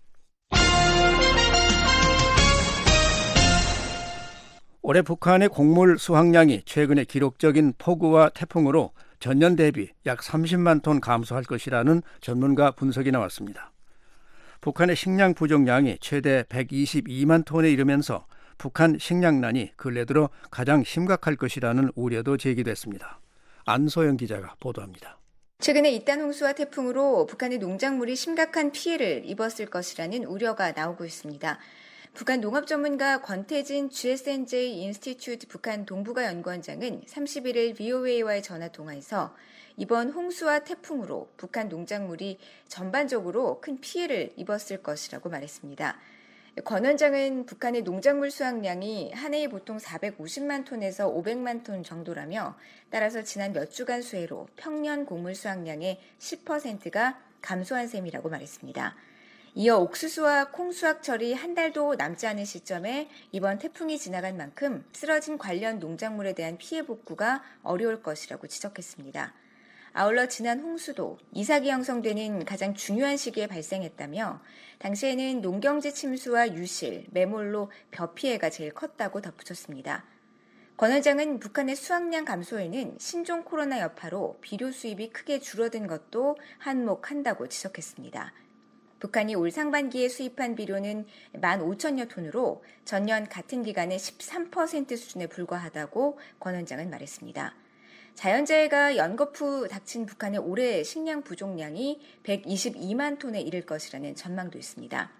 올해 북한의 곡물 수확량이 최근에 기록적인 폭우와 태풍으로 전년 대비 약 삼십만 톤 감소할 것이라는 전문가 분석이 나왔습니다. 북한의 식량 부족량이 최대 백이십이만 톤에 이르면서 북한 식량난이 근래 들어 가장 심각할 것이라는 우려도 제기됐습니다. 안소영 기자가 보도합니다. 최근에 잇단 홍수와 태풍으로 북한의 농작물이 심각한 피해를 입었을 것이라는 우려가 나오고 있습니다. 북한 농업 전문가 권태진 지에스엔제이 인스티튜트 북한 동북아 연구원장은 삼십일 일 브이오에이와의 전화 통화에서 이번 홍수와 태풍으로 북한 농작물이 전반적으로 큰 피해를 입었을 것이라고 말했습니다. 권 원장은 북한의 농작물 수확량이 한 해에 보통 사백오십만 톤에서 오백만 톤 정도라며 따라서 지난 몇 주간 수해로 평년 곡물 수확량의 십 퍼센트가 감소한 셈이라고 말했습니다. 이어 옥수수와 콩 수확철이 한 달도 남지 않은 시점에 이번 태풍이 지나간 만큼 쓰러진 관련 농작물에 대한 피해 복구가 어려울 것이라고 지적했습니다. 아울러 지난 홍수도 이삭이 형성되는 가장 중요한 시기에 발생했다며 당시에는 농경지 침수와 유실, 매몰로 벼 피해가 제일 컸다고 덧붙였습니다. 권 원장은 북한의 수확량 감소에는 신종 코로나 여파로 비료 수입이 크게 줄어든 것도 한몫한다고 지적했습니다. 북한이 올 상반기에 수입한 비료는 만 오천여 톤으로 전년 같은 기간의 십삼 퍼센트 수준에 불과하다고 권 원장은 말했습니다. 자연재해가 연거푸 닥친 북한의 올해 식량 부족량이 백이십이만 톤에 이를 것이라는 전망도 있습니다.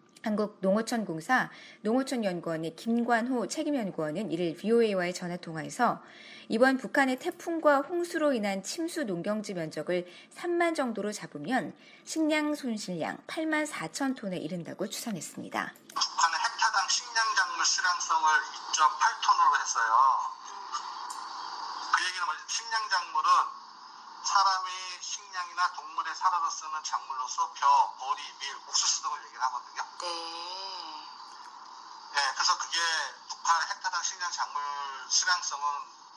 한국농어촌공사 농어촌연구원의 김관호 책임연구원은 이를 브이오에이와의 전화통화에서 이번 북한의 태풍과 홍수로 인한 침수 농경지 면적을 삼만 정도로 잡으면 식량 손실량 팔만 사천 톤에 이른다고 추산했습니다. 북한은 헥타당 식량작물 수량성을 이 점 팔 톤으로 했어요. 그 얘기는 뭐지? 식량작물은 사람이 식량이나 동물의 사료로 쓰는 작물로서 벼, 보리, 밀, 옥수수 등을 얘기를 하거든요. 네. 네, 그래서 그게 북한 헥타당 식량 작물 수량성은 그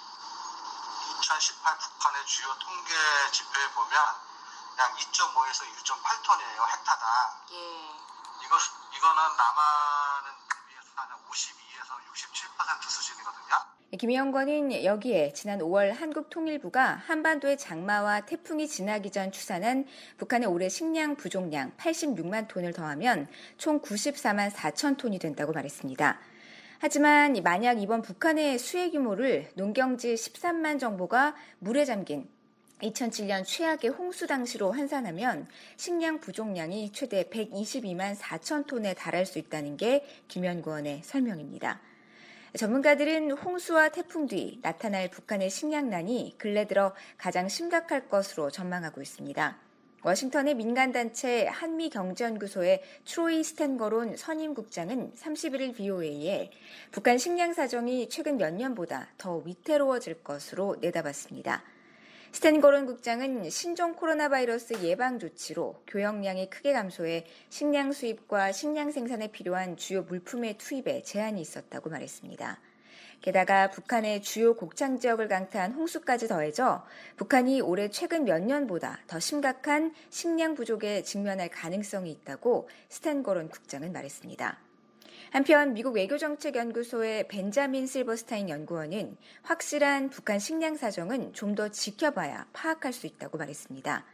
이천십팔 북한의 주요 통계 지표에 보면 약 이 점 오에서 일 점 팔 톤이에요, 헥타당. 예. 이거 이거는 남한은 비해서 한 오십이에서 육십칠 퍼센트 수준이거든요. 김 연구원은 여기에 지난 오월 한국통일부가 한반도의 장마와 태풍이 지나기 전 추산한 북한의 올해 식량 부족량 팔십육만 톤을 더하면 총 구십사만 사천 톤이 된다고 말했습니다. 하지만 만약 이번 북한의 수해 규모를 농경지 십삼만 정보가 물에 잠긴 이천칠 년 최악의 홍수 당시로 환산하면 식량 부족량이 최대 백이십이만 사천 톤에 달할 수 있다는 게 김 연구원의 설명입니다. 전문가들은 홍수와 태풍 뒤 나타날 북한의 식량난이 근래 들어 가장 심각할 것으로 전망하고 있습니다. 워싱턴의 민간단체 한미경제연구소의 트로이 스탠거론 선임국장은 삼십일 일 브이오에이에 북한 식량 사정이 최근 몇 년보다 더 위태로워질 것으로 내다봤습니다. 스탠거론 국장은 신종 코로나 바이러스 예방 조치로 교역량이 크게 감소해 식량 수입과 식량 생산에 필요한 주요 물품의 투입에 제한이 있었다고 말했습니다. 게다가 북한의 주요 곡창 지역을 강타한 홍수까지 더해져 북한이 올해 최근 몇 년보다 더 심각한 식량 부족에 직면할 가능성이 있다고 스탠거론 국장은 말했습니다. 한편 미국 외교정책연구소의 벤자민 실버스타인 연구원은 확실한 북한 식량 사정은 좀 더 지켜봐야 파악할 수 있다고 말했습니다.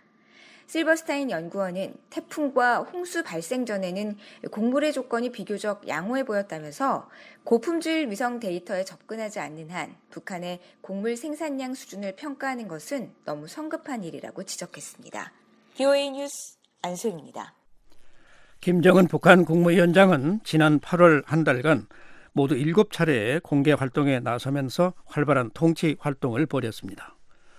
실버스타인 연구원은 태풍과 홍수 발생 전에는 곡물의 조건이 비교적 양호해 보였다면서 고품질 위성 데이터에 접근하지 않는 한 북한의 곡물 생산량 수준을 평가하는 것은 너무 성급한 일이라고 지적했습니다. 브이오에이 뉴스 안소영입니다. 김정은 북한 국무위원장은 지난 팔월 한 달간 모두 일곱 차례의 공개 활동에 나서면서 활발한 통치 활동을 벌였습니다.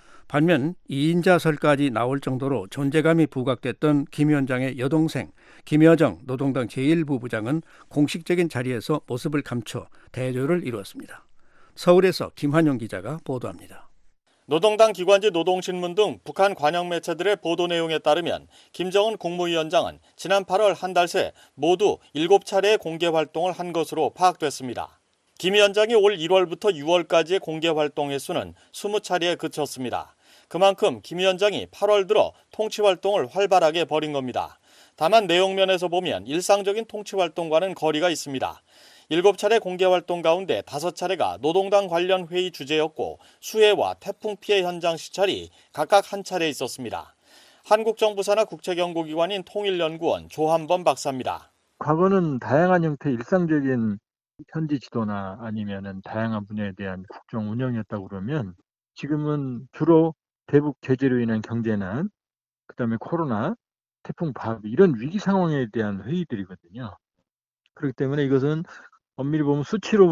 반면 이인자설까지 나올 정도로 존재감이 부각됐던 김 위원장의 여동생 김여정 노동당 제일 부부장은 공식적인 자리에서 모습을 감춰 대조를 이루었습니다. 서울에서 김환영 기자가 보도합니다. 노동당 기관지 노동신문 등 북한 관영 매체들의 보도 내용에 따르면 김정은 국무위원장은 지난 팔월 한 달 새 모두 일곱 차례의 공개 활동을 한 것으로 파악됐습니다. 김 위원장이 올 일월부터 유월까지의 공개 활동 횟수는 이십 차례에 그쳤습니다. 그만큼 김 위원장이 팔월 들어 통치 활동을 활발하게 벌인 겁니다. 다만 내용면에서 보면 일상적인 통치 활동과는 거리가 있습니다. 일곱 차례 공개 활동 가운데 다섯 차례가 노동당 관련 회의 주제였고 수해와 태풍 피해 현장 시찰이 각각 한 차례 있었습니다. 한국 정부 산하 국책연구기관인 통일연구원 조한범 박사입니다. 과거는 다양한 형태의 일상적인 현지 지도나 아니면은 다양한 분야에 대한 국정 운영이었다고 그러면 지금은 주로 대북 제재로 인한 경제난, 그다음에 코로나, 태풍 바비 이런 위기 상황에 대한 회의들이거든요. 그렇기 때문에 이것은 엄밀히 보면 수치로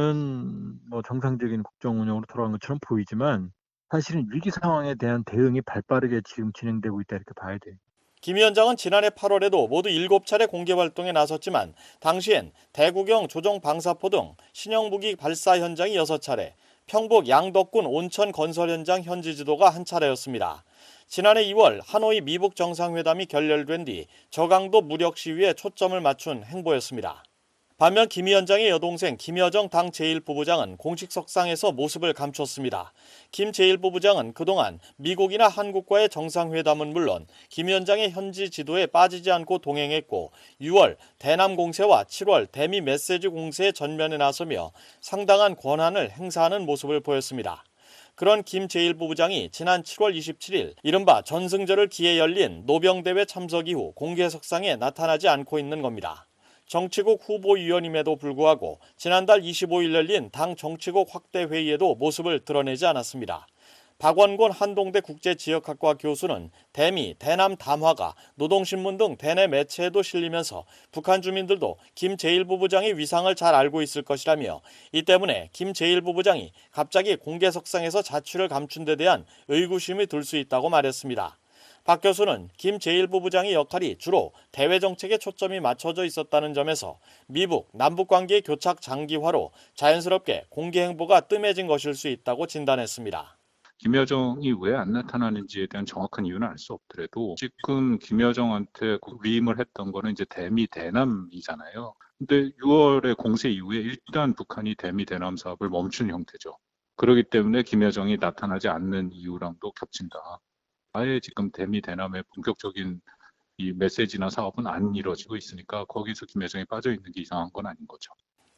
보면은 뭐 정상적인 국정 운영으로 돌아간 것처럼 보이지만 사실은 위기 상황에 대한 대응이 발빠르게 지금 진행되고 있다 이렇게 봐야 돼요. 김 위원장은 지난해 팔월에도 모두 일곱 차례 공개 활동에 나섰지만 당시엔 대구경 조종 방사포 등 신형 무기 발사 현장이 여섯 차례, 평북 양덕군 온천 건설 현장 현지 지도가 한 차례였습니다. 지난해 이월 하노이 미북 정상회담이 결렬된 뒤 저강도 무력 시위에 초점을 맞춘 행보였습니다. 반면 김 위원장의 여동생 김여정 당 제일 부부장은 공식 석상에서 모습을 감췄습니다. 김 제일 부부장은 그동안 미국이나 한국과의 정상회담은 물론 김 위원장의 현지 지도에 빠지지 않고 동행했고 유월 대남 공세와 칠월 대미 메시지 공세에 전면에 나서며 상당한 권한을 행사하는 모습을 보였습니다. 그런 김 제일 부부장이 지난 칠월 이십칠일 이른바 전승절을 기해 열린 노병대회 참석 이후 공개석상에 나타나지 않고 있는 겁니다. 정치국 후보위원임에도 불구하고 지난달 이십오일 열린 당 정치국 확대 회의에도 모습을 드러내지 않았습니다. 박원곤 한동대 국제지역학과 교수는 대미, 대남 담화가 노동신문 등 대내 매체에도 실리면서 북한 주민들도 김 제일 부부장의 위상을 잘 알고 있을 것이라며 이 때문에 김 제일 부부장이 갑자기 공개석상에서 자취를 감춘 데 대한 의구심이 들 수 있다고 말했습니다. 박 교수는 김 제일 부부장의 역할이 주로 대외 정책에 초점이 맞춰져 있었다는 점에서 미북, 남북 관계의 교착 장기화로 자연스럽게 공개 행보가 뜸해진 것일 수 있다고 진단했습니다. 김여정이 왜 안 나타나는지에 대한 정확한 이유는 알 수 없더라도 지금 김여정한테 위임을 했던 거는 이제 대미 대남이잖아요. 근데 유월의 공세 이후에 일단 북한이 대미 대남 사업을 멈춘 형태죠. 그렇기 때문에 김여정이 나타나지 않는 이유랑도 겹친다. 아예 지금 대미 대남의 본격적인 이 메시지나 사업은 안 이루어지고 있으니까 거기서 김여정이 빠져 있는 게 이상한 건 아닌 거죠.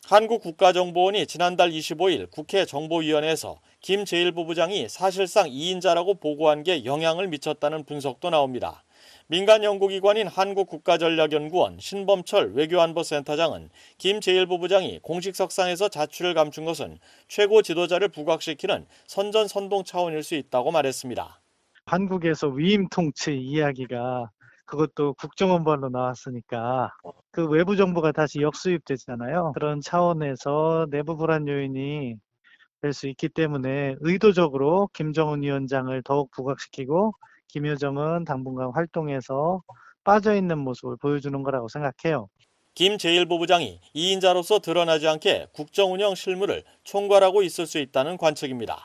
한국국가정보원이 지난달 이십오일 국회 정보위원회에서 김 제일 부부장이 사실상 이인자라고 보고한 게 영향을 미쳤다는 분석도 나옵니다. 민간 연구기관인 한국국가전략연구원 신범철 외교안보센터장은 김 제일 부부장이 공식 석상에서 자취를 감춘 것은 최고 지도자를 부각시키는 선전선동 차원일 수 있다고 말했습니다. 한국에서 위임 통치 이야기가 그것도 국정원발로 나왔으니까 그 외부 정보가 다시 역수입되잖아요. 그런 차원에서 내부 불안 요인이 될 수 있기 때문에 의도적으로 김정은 위원장을 더욱 부각시키고 김여정은 당분간 활동에서 빠져있는 모습을 보여주는 거라고 생각해요. 김 제일 부부장이 이인자로서 드러나지 않게 국정운영 실무를 총괄하고 있을 수 있다는 관측입니다.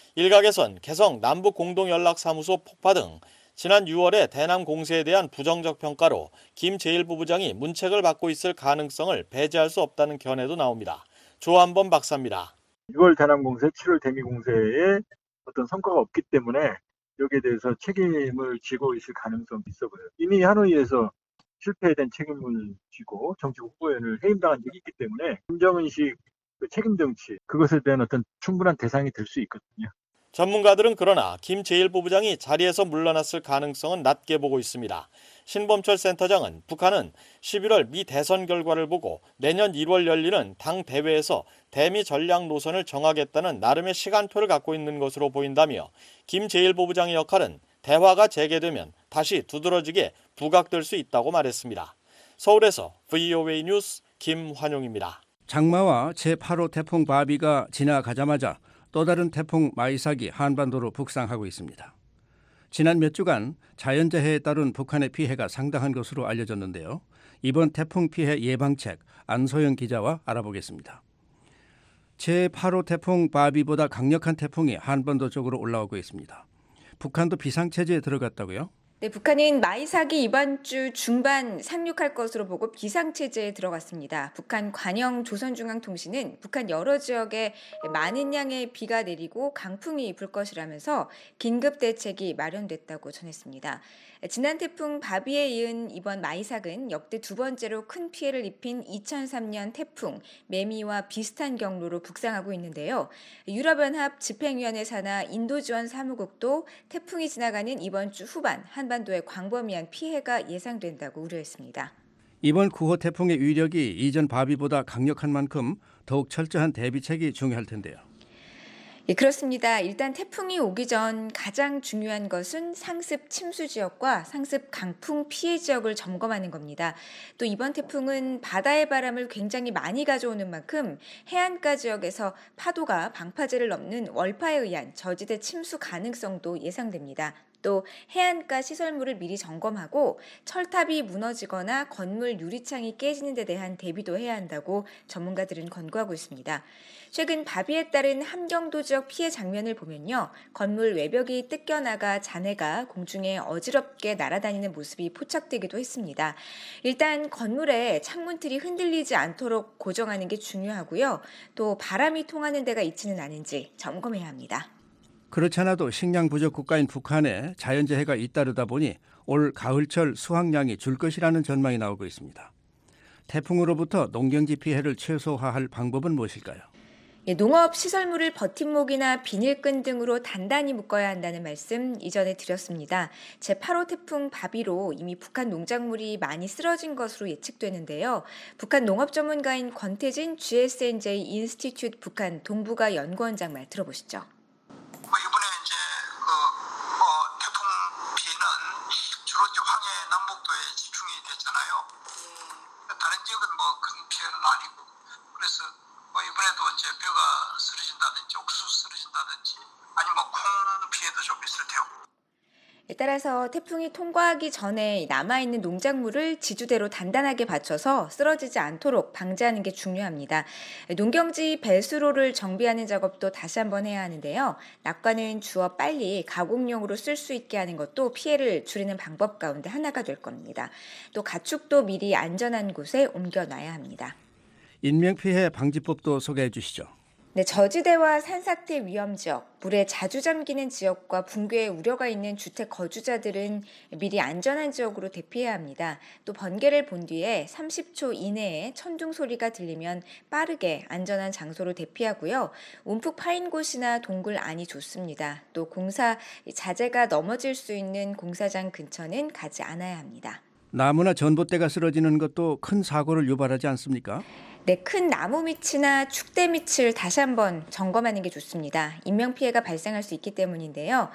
일각에선 개성 남북공동연락사무소 폭파 등 지난 유월에 대남 공세에 대한 부정적 평가로 김 제일 부부장이 문책을 받고 있을 가능성을 배제할 수 없다는 견해도 나옵니다. 조한범 박사입니다. 유월 대남 공세, 칠월 대미 공세에 어떤 성과가 없기 때문에 여기에 대해서 책임을 지고 있을 가능성이 있어 보여요. 이미 하노이에서 실패된 책임을 지고 정치 후보연을 해임당한 적이 있기 때문에 김정은식 그 책임 정치, 그것에 대한 어떤 충분한 대상이 될 수 있거든요. 전문가들은 그러나 김 제일 부부장이 자리에서 물러났을 가능성은 낮게 보고 있습니다. 신범철 센터장은 북한은 십일월 미 대선 결과를 보고 내년 일월 열리는 당 대회에서 대미 전략 노선을 정하겠다는 나름의 시간표를 갖고 있는 것으로 보인다며 김 제일 부부장의 역할은 대화가 재개되면 다시 두드러지게 부각될 수 있다고 말했습니다. 서울에서 브이오에이 뉴스 김환용입니다. 장마와 제팔 호 태풍 바비가 지나가자마자 또 다른 태풍 마이삭이 한반도로 북상하고 있습니다. 지난 몇 주간 자연재해에 따른 북한의 피해가 상당한 것으로 알려졌는데요. 이번 태풍 피해 예방책 안소영 기자와 알아보겠습니다. 제팔 호 태풍 바비보다 강력한 태풍이 한반도 쪽으로 올라오고 있습니다. 북한도 비상체제에 들어갔다고요? 네, 북한은 마이삭이 이번 주 중반 상륙할 것으로 보고 비상체제에 들어갔습니다. 북한 관영 조선중앙통신은 북한 여러 지역에 많은 양의 비가 내리고 강풍이 불 것이라면서 긴급 대책이 마련됐다고 전했습니다. 지난 태풍 바비에 이은 이번 마이삭은 역대 두 번째로 큰 피해를 입힌 이천삼 년 태풍 매미와 비슷한 경로로 북상하고 있는데요. 유럽연합 집행위원회 산하 인도지원 사무국도 태풍이 지나가는 이번 주 후반 한반도에 광범위한 피해가 예상된다고 우려했습니다. 이번 구 호 태풍의 위력이 이전 바비보다 강력한 만큼 더욱 철저한 대비책이 중요할 텐데요. 예, 그렇습니다. 일단 태풍이 오기 전 가장 중요한 것은 상습 침수 지역과 상습 강풍 피해 지역을 점검하는 겁니다. 또 이번 태풍은 바다의 바람을 굉장히 많이 가져오는 만큼 해안가 지역에서 파도가 방파제를 넘는 월파에 의한 저지대 침수 가능성도 예상됩니다. 또 해안가 시설물을 미리 점검하고 철탑이 무너지거나 건물 유리창이 깨지는 데 대한 대비도 해야 한다고 전문가들은 권고하고 있습니다. 최근 바비에 따른 함경도 지역 피해 장면을 보면요. 건물 외벽이 뜯겨나가 잔해가 공중에 어지럽게 날아다니는 모습이 포착되기도 했습니다. 일단 건물의 창문틀이 흔들리지 않도록 고정하는 게 중요하고요. 또 바람이 통하는 데가 있지는 않은지 점검해야 합니다. 그렇지 않아도 식량 부족 국가인 북한에 자연재해가 잇따르다 보니 올 가을철 수확량이 줄 것이라는 전망이 나오고 있습니다. 태풍으로부터 농경지 피해를 최소화할 방법은 무엇일까요? 예, 농업 시설물을 버팀목이나 비닐끈 등으로 단단히 묶어야 한다는 말씀 이전에 드렸습니다. 제팔 호 태풍 바비로 이미 북한 농작물이 많이 쓰러진 것으로 예측되는데요. 북한 농업 전문가인 권태진 지에스엔제이 인스티튜트 북한 동북아 연구원장 말 들어보시죠. 이번에 이제 그 뭐 태풍 피해는 주로 이제 황해 남북도에 집중이 됐잖아요. 다른 지역은 뭐 큰 피해는 아니고 그래서 뭐 이번에도 이제 벼가 쓰러진다든지 옥수수 쓰러진다든지 아니면 콩 피해도 좀 있을 테고. 따라서 태풍이 통과하기 전에 남아있는 농작물을 지주대로 단단하게 받쳐서 쓰러지지 않도록 방지하는 게 중요합니다. 농경지 배수로를 정비하는 작업도 다시 한번 해야 하는데요. 낙과는 주워 빨리 가공용으로 쓸 수 있게 하는 것도 피해를 줄이는 방법 가운데 하나가 될 겁니다. 또 가축도 미리 안전한 곳에 옮겨놔야 합니다. 인명피해 방지법도 소개해 주시죠. 네, 저지대와 산사태 위험 지역, 물에 자주 잠기는 지역과 붕괴의 우려가 있는 주택 거주자들은 미리 안전한 지역으로 대피해야 합니다. 또 번개를 본 뒤에 삼십 초 이내에 천둥 소리가 들리면 빠르게 안전한 장소로 대피하고요. 움푹 파인 곳이나 동굴 안이 좋습니다. 또 공사 자재가 넘어질 수 있는 공사장 근처는 가지 않아야 합니다. 나무나 전봇대가 쓰러지는 것도 큰 사고를 유발하지 않습니까? 네, 큰 나무 밑이나 축대 밑을 다시 한번 점검하는 게 좋습니다. 인명피해가 발생할 수 있기 때문인데요.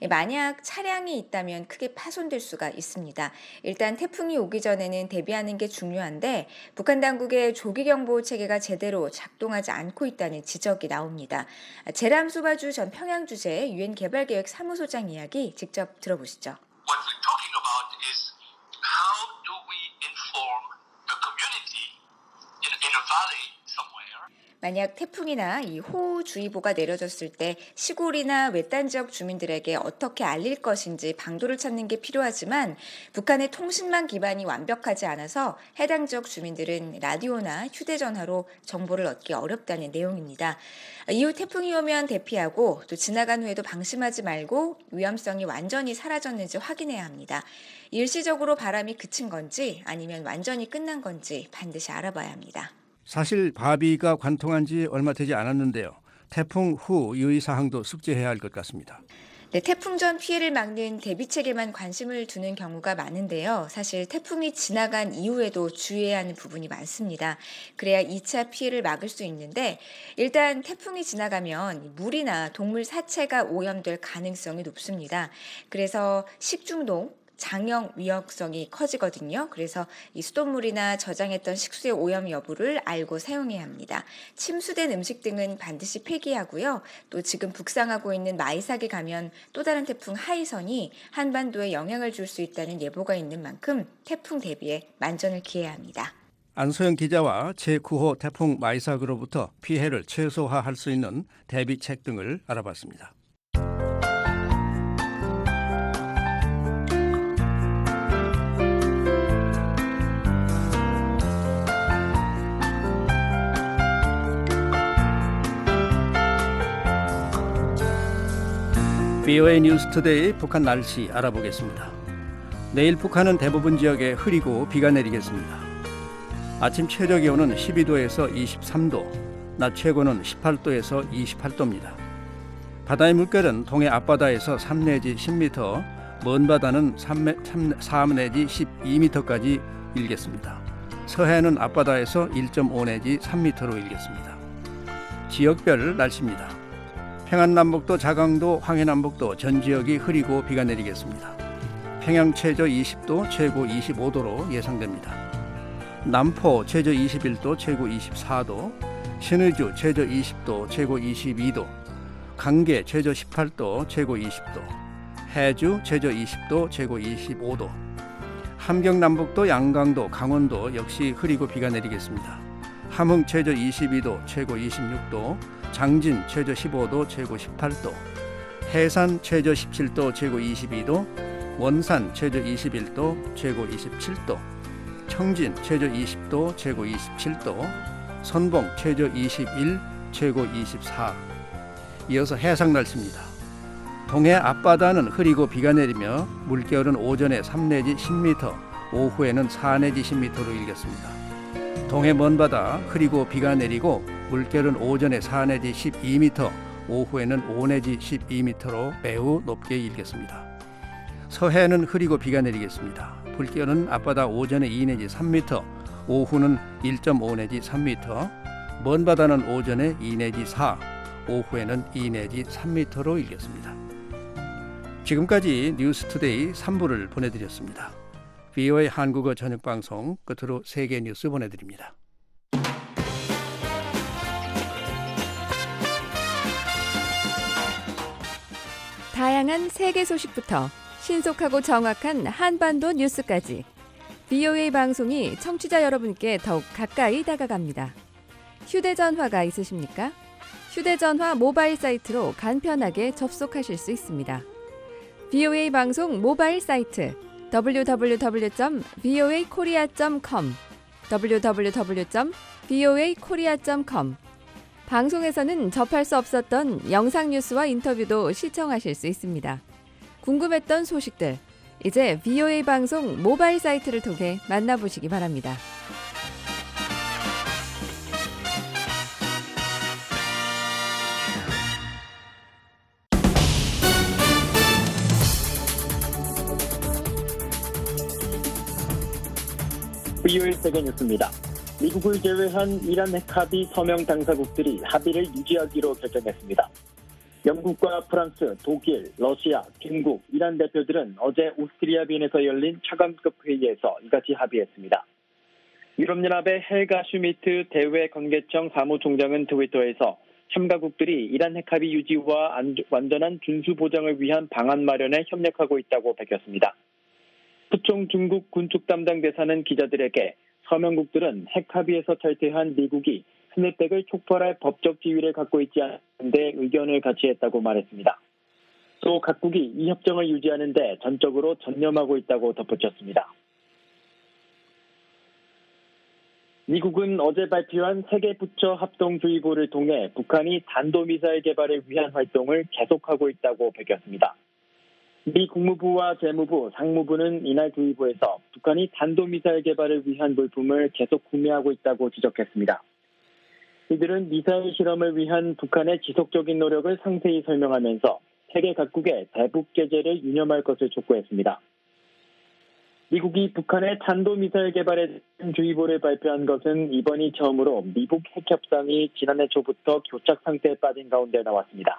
만약 차량이 있다면 크게 파손될 수가 있습니다. 일단 태풍이 오기 전에는 대비하는 게 중요한데 북한 당국의 조기경보 체계가 제대로 작동하지 않고 있다는 지적이 나옵니다. 제람 수바주 전 평양주재 유엔 개발계획 사무소장 이야기 직접 들어보시죠. What we're talking about is how do we inform the community in, in a valley somewhere? 만약 태풍이나 이 호우주의보가 내려졌을 때 시골이나 외딴 지역 주민들에게 어떻게 알릴 것인지 방도를 찾는 게 필요하지만 북한의 통신망 기반이 완벽하지 않아서 해당 지역 주민들은 라디오나 휴대전화로 정보를 얻기 어렵다는 내용입니다. 이후 태풍이 오면 대피하고 또 지나간 후에도 방심하지 말고 위험성이 완전히 사라졌는지 확인해야 합니다. 일시적으로 바람이 그친 건지 아니면 완전히 끝난 건지 반드시 알아봐야 합니다. 사실 바비가 관통한 지 얼마 되지 않았는데요. 태풍 후 유의사항도 숙지해야 할 것 같습니다. 네, 태풍 전 피해를 막는 대비책에만 관심을 두는 경우가 많은데요. 사실 태풍이 지나간 이후에도 주의해야 하는 부분이 많습니다. 그래야 이 차 피해를 막을 수 있는데 일단 태풍이 지나가면 물이나 동물 사체가 오염될 가능성이 높습니다. 그래서 식중독, 장염 위험성이 커지거든요. 그래서 이 수돗물이나 저장했던 식수의 오염 여부를 알고 사용해야 합니다. 침수된 음식 등은 반드시 폐기하고요. 또 지금 북상하고 있는 마이삭에 가면 또 다른 태풍 하이선이 한반도에 영향을 줄 수 있다는 예보가 있는 만큼 태풍 대비에 만전을 기해야 합니다. 안소영 기자와 제구 호 태풍 마이삭으로부터 피해를 최소화할 수 있는 대비책 등을 알아봤습니다. 비오에이 뉴스투데이 북한 날씨 알아보겠습니다. 내일 북한은 대부분 지역에 흐리고 비가 내리겠습니다. 아침 최저 기온은 십이 도에서 이십삼 도, 낮 최고는 십팔 도에서 이십팔 도입니다. 바다의 물결은 동해 앞바다에서 삼 내지 십 미터, 먼 바다는 사 내지 십이 미터까지 일겠습니다. 서해는 앞바다에서 일 점 오 내지 삼 미터로 일겠습니다. 지역별 날씨입니다. 평안남북도, 자강도, 황해남북도 전 지역이 흐리고 비가 내리겠습니다. 평양 최저 이십 도, 최고 이십오 도로 예상됩니다. 남포 최저 이십일 도, 최고 이십사 도, 신의주 최저 이십 도, 최고 이십이 도, 강계 최저 십팔 도, 최고 이십 도, 해주 최저 이십 도, 최고 이십오 도, 함경남북도, 양강도, 강원도 역시 흐리고 비가 내리겠습니다. 함흥 최저 이십이 도, 최고 이십육 도, 장진 최저 십오 도, 최고 십팔 도, 해산 최저 십칠 도, 최고 이십이 도, 원산 최저 이십일 도, 최고 이십칠 도, 청진 최저 이십 도, 최고 이십칠 도, 선봉 최저 이십일, 최고 이십사. 이어서 해상 날씨입니다. 동해 앞바다는 흐리고 비가 내리며 물결은 오전에 삼 내지 십 미터, 오후에는 사 내지 십 미터로 일겠습니다. 동해 먼바다 흐리고 비가 내리고 물결은 오전에 사 내지 십이 미터, 오후에는 오 내지 십이 미터로 매우 높게 일겠습니다. 서해는 흐리고 비가 내리겠습니다. 물결은 앞바다 오전에 이 내지 삼 미터, 오후는 일 점 오 내지 삼 미터, 먼 바다는 오전에 이 내지 사, 오후에는 이 내지 삼 미터로 일겠습니다. 지금까지 뉴스투데이 삼 부를 보내드렸습니다. 비오에이 한국어 저녁방송 끝으로 세계 뉴스 보내드립니다. 다양한 세계 소식부터 신속하고 정확한 한반도 뉴스까지 비오에이 방송이 청취자 여러분께 더욱 가까이 다가갑니다. 휴대전화가 있으십니까? 휴대전화 모바일 사이트로 간편하게 접속하실 수 있습니다. 비오에이 방송 모바일 사이트 더블유 더블유 더블유 점 비오에이 코리아 점 컴 더블유 더블유 더블유 점 비오에이 코리아 점 컴 방송에서는 접할 수 없었던 영상 뉴스와 인터뷰도 시청하실 수 있습니다. 궁금했던 소식들, 이제 비오에이 방송 모바일 사이트를 통해 만나보시기 바랍니다. 비오에이 세계 뉴스입니다. 미국을 제외한 이란 핵합의 서명 당사국들이 합의를 유지하기로 결정했습니다. 영국과 프랑스, 독일, 러시아, 중국, 이란 대표들은 어제 오스트리아 빈에서 열린 차관급 회의에서 이같이 합의했습니다. 유럽연합의 헬가 슈미트 대외 관계청 사무총장은 트위터에서 참가국들이 이란 핵합의 유지와 완전한 준수 보장을 위한 방안 마련에 협력하고 있다고 밝혔습니다. 푸총 중국 군축 담당 대사는 기자들에게 서명국들은 핵합의에서 탈퇴한 미국이 스냅백을 촉발할 법적 지위를 갖고 있지 않은데 의견을 같이 했다고 말했습니다. 또 각국이 이 협정을 유지하는 데 전적으로 전념하고 있다고 덧붙였습니다. 미국은 어제 발표한 세계 부처 합동주의보를 통해 북한이 탄도미사일 개발을 위한 활동을 계속하고 있다고 밝혔습니다. 미 국무부와 재무부, 상무부는 이날 주의보에서 북한이 탄도미사일 개발을 위한 물품을 계속 구매하고 있다고 지적했습니다. 이들은 미사일 실험을 위한 북한의 지속적인 노력을 상세히 설명하면서 세계 각국의 대북 제재를 유념할 것을 촉구했습니다. 미국이 북한의 탄도미사일 개발에 대한 주의보를 발표한 것은 이번이 처음으로 미북 핵협상이 지난해 초부터 교착 상태에 빠진 가운데 나왔습니다.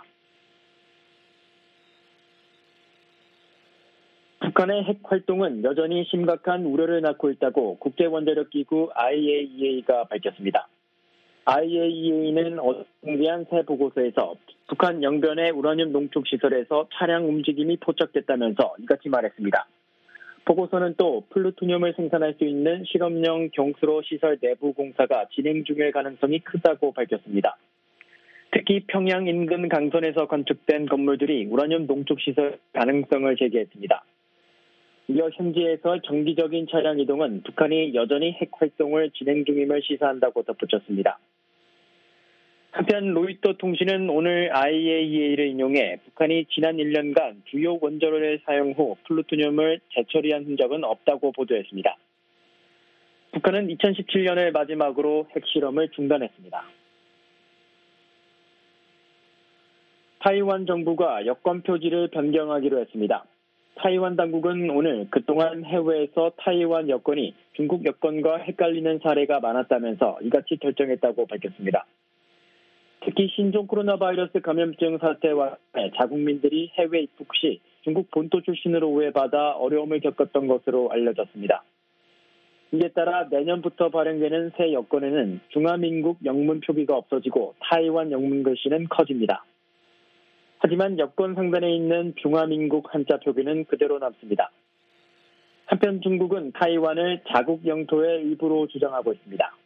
북한의 핵 활동은 여전히 심각한 우려를 낳고 있다고 국제원자력기구 아이에이이에이가 밝혔습니다. 아이에이이에이는 어제 공개한 새 보고서에서 북한 영변의 우라늄 농축시설에서 차량 움직임이 포착됐다면서 이같이 말했습니다. 보고서는 또 플루토늄을 생산할 수 있는 실험용 경수로 시설 내부 공사가 진행 중일 가능성이 크다고 밝혔습니다. 특히 평양 인근 강선에서 건축된 건물들이 우라늄 농축 시설 가능성을 제기했습니다. 이어 현지에서 정기적인 차량 이동은 북한이 여전히 핵 활동을 진행 중임을 시사한다고 덧붙였습니다. 한편 로이터 통신은 오늘 아이에이이에이를 인용해 북한이 지난 일 년간 주요 원자로를 사용 후 플루토늄을 재처리한 흔적은 없다고 보도했습니다. 북한은 이천십칠 년을 마지막으로 핵실험을 중단했습니다. 타이완 정부가 여권 표지를 변경하기로 했습니다. 타이완 당국은 오늘 그동안 해외에서 타이완 여권이 중국 여권과 헷갈리는 사례가 많았다면서 이같이 결정했다고 밝혔습니다. 특히 신종 코로나 바이러스 감염증 사태와 자국민들이 해외 입국 시 중국 본토 출신으로 오해받아 어려움을 겪었던 것으로 알려졌습니다. 이에 따라 내년부터 발행되는 새 여권에는 중화민국 영문 표기가 없어지고 타이완 영문 글씨는 커집니다. 하지만 여권 상단에 있는 중화민국 한자 표기는 그대로 남습니다. 한편 중국은 타이완을 자국 영토의 일부로 주장하고 있습니다.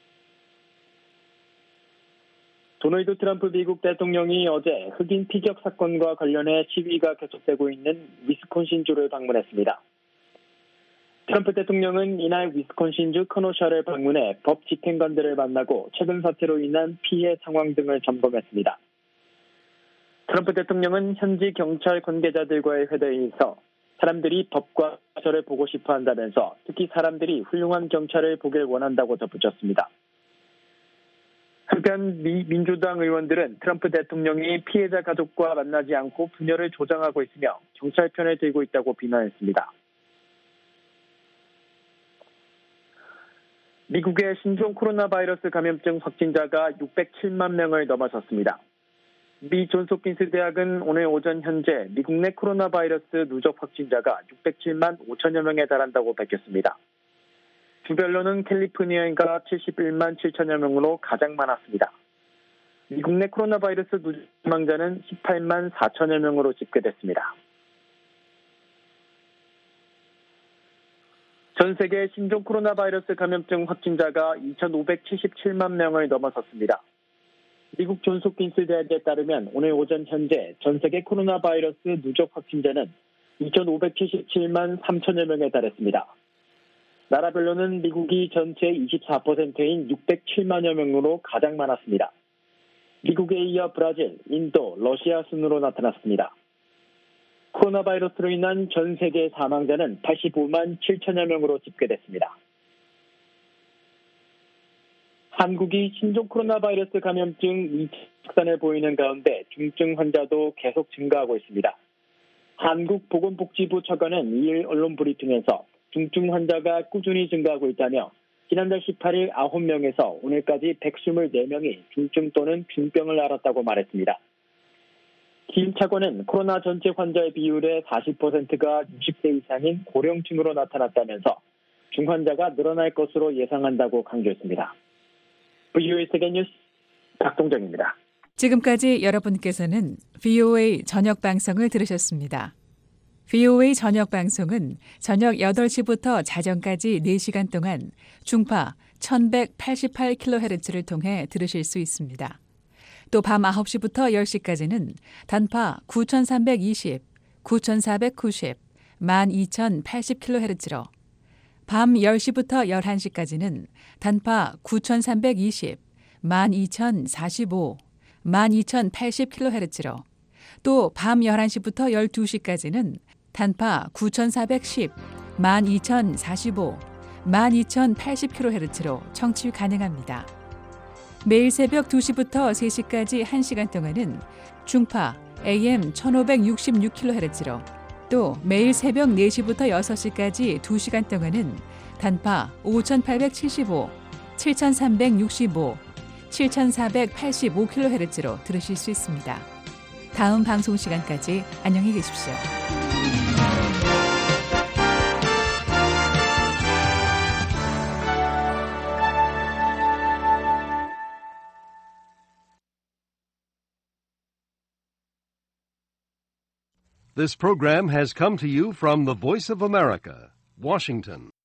도널드 트럼프 미국 대통령이 어제 흑인 피격 사건과 관련해 시위가 계속되고 있는 위스콘신주를 방문했습니다. 트럼프 대통령은 이날 위스콘신주 커노샤를 방문해 법 집행관들을 만나고 최근 사태로 인한 피해 상황 등을 점검했습니다. 트럼프 대통령은 현지 경찰 관계자들과의 회의에서 사람들이 법과 절을 보고 싶어 한다면서 특히 사람들이 훌륭한 경찰을 보길 원한다고 덧붙였습니다. 한편 미 민주당 의원들은 트럼프 대통령이 피해자 가족과 만나지 않고 분열을 조장하고 있으며 경찰 편을 들고 있다고 비난했습니다. 미국의 신종 코로나 바이러스 감염증 확진자가 육백칠만 명을 넘어섰습니다. 미 존스홉킨스 대학은 오늘 오전 현재 미국 내 코로나 바이러스 누적 확진자가 육백칠만 오천여 명에 달한다고 밝혔습니다. 주별로는 캘리포니아가 칠십일만 칠천여 명으로 가장 많았습니다. 미국 내 코로나 바이러스 누적 사망자는 십팔만 사천여 명으로 집계됐습니다. 전 세계 신종 코로나 바이러스 감염증 확진자가 이천오백칠십칠만 명을 넘어섰습니다. 미국 존스홉킨스 대학에 따르면 오늘 오전 현재 전 세계 코로나 바이러스 누적 확진자는 이천오백칠십칠만 삼천여 명에 달했습니다. 나라별로는 미국이 전체 이십사 퍼센트인 육백칠만여 명으로 가장 많았습니다. 미국에 이어 브라질, 인도, 러시아 순으로 나타났습니다. 코로나 바이러스로 인한 전 세계 사망자는 팔십오만 칠천여 명으로 집계됐습니다. 한국이 신종 코로나 바이러스 감염증 이 차 확산을 보이는 가운데 중증 환자도 계속 증가하고 있습니다. 한국보건복지부 차관은 이일 언론 브리핑에서 중증 환자가 꾸준히 증가하고 있다며 지난달 십팔일 아홉 명에서 오늘까지 백이십사 명이 중증 또는 중병을 앓았다고 말했습니다. 김 차관은 코로나 전체 환자의 비율의 사십 퍼센트가 육십 세 이상인 고령층으로 나타났다면서 중환자가 늘어날 것으로 예상한다고 강조했습니다. 브이오에이 세계뉴스 박동정입니다. 지금까지 여러분께서는 브이오에이 저녁 방송을 들으셨습니다. 브이오에이 저녁 방송은 저녁 여덟 시부터 자정까지 네 시간 동안 중파 천백팔십팔 킬로헤르츠를 통해 들으실 수 있습니다. 또 밤 아홉 시부터 열 시까지는 단파 구천삼백이십, 구천사백구십, 만 이천팔십 킬로헤르츠로 밤 열 시부터 열한 시까지는 단파 구천삼백이십, 만 이천사십오, 만 이천팔십 킬로헤르츠로 또 밤 열한 시부터 열두 시까지는 단파 구천사백십, 만 이천사십오, 만 이천팔십 킬로헤르츠로 청취 가능합니다. 매일 새벽 두 시부터 세 시까지 한 시간 동안은 중파 에이엠 천오백육십육 킬로헤르츠로 또 매일 새벽 네 시부터 여섯 시까지 두 시간 동안은 단파 오천팔백칠십오, 칠천삼백육십오, 칠천사백팔십오 킬로헤르츠로 들으실 수 있습니다. 다음 방송 시간까지 안녕히 계십시오. This program has come to you from the Voice of America, Washington.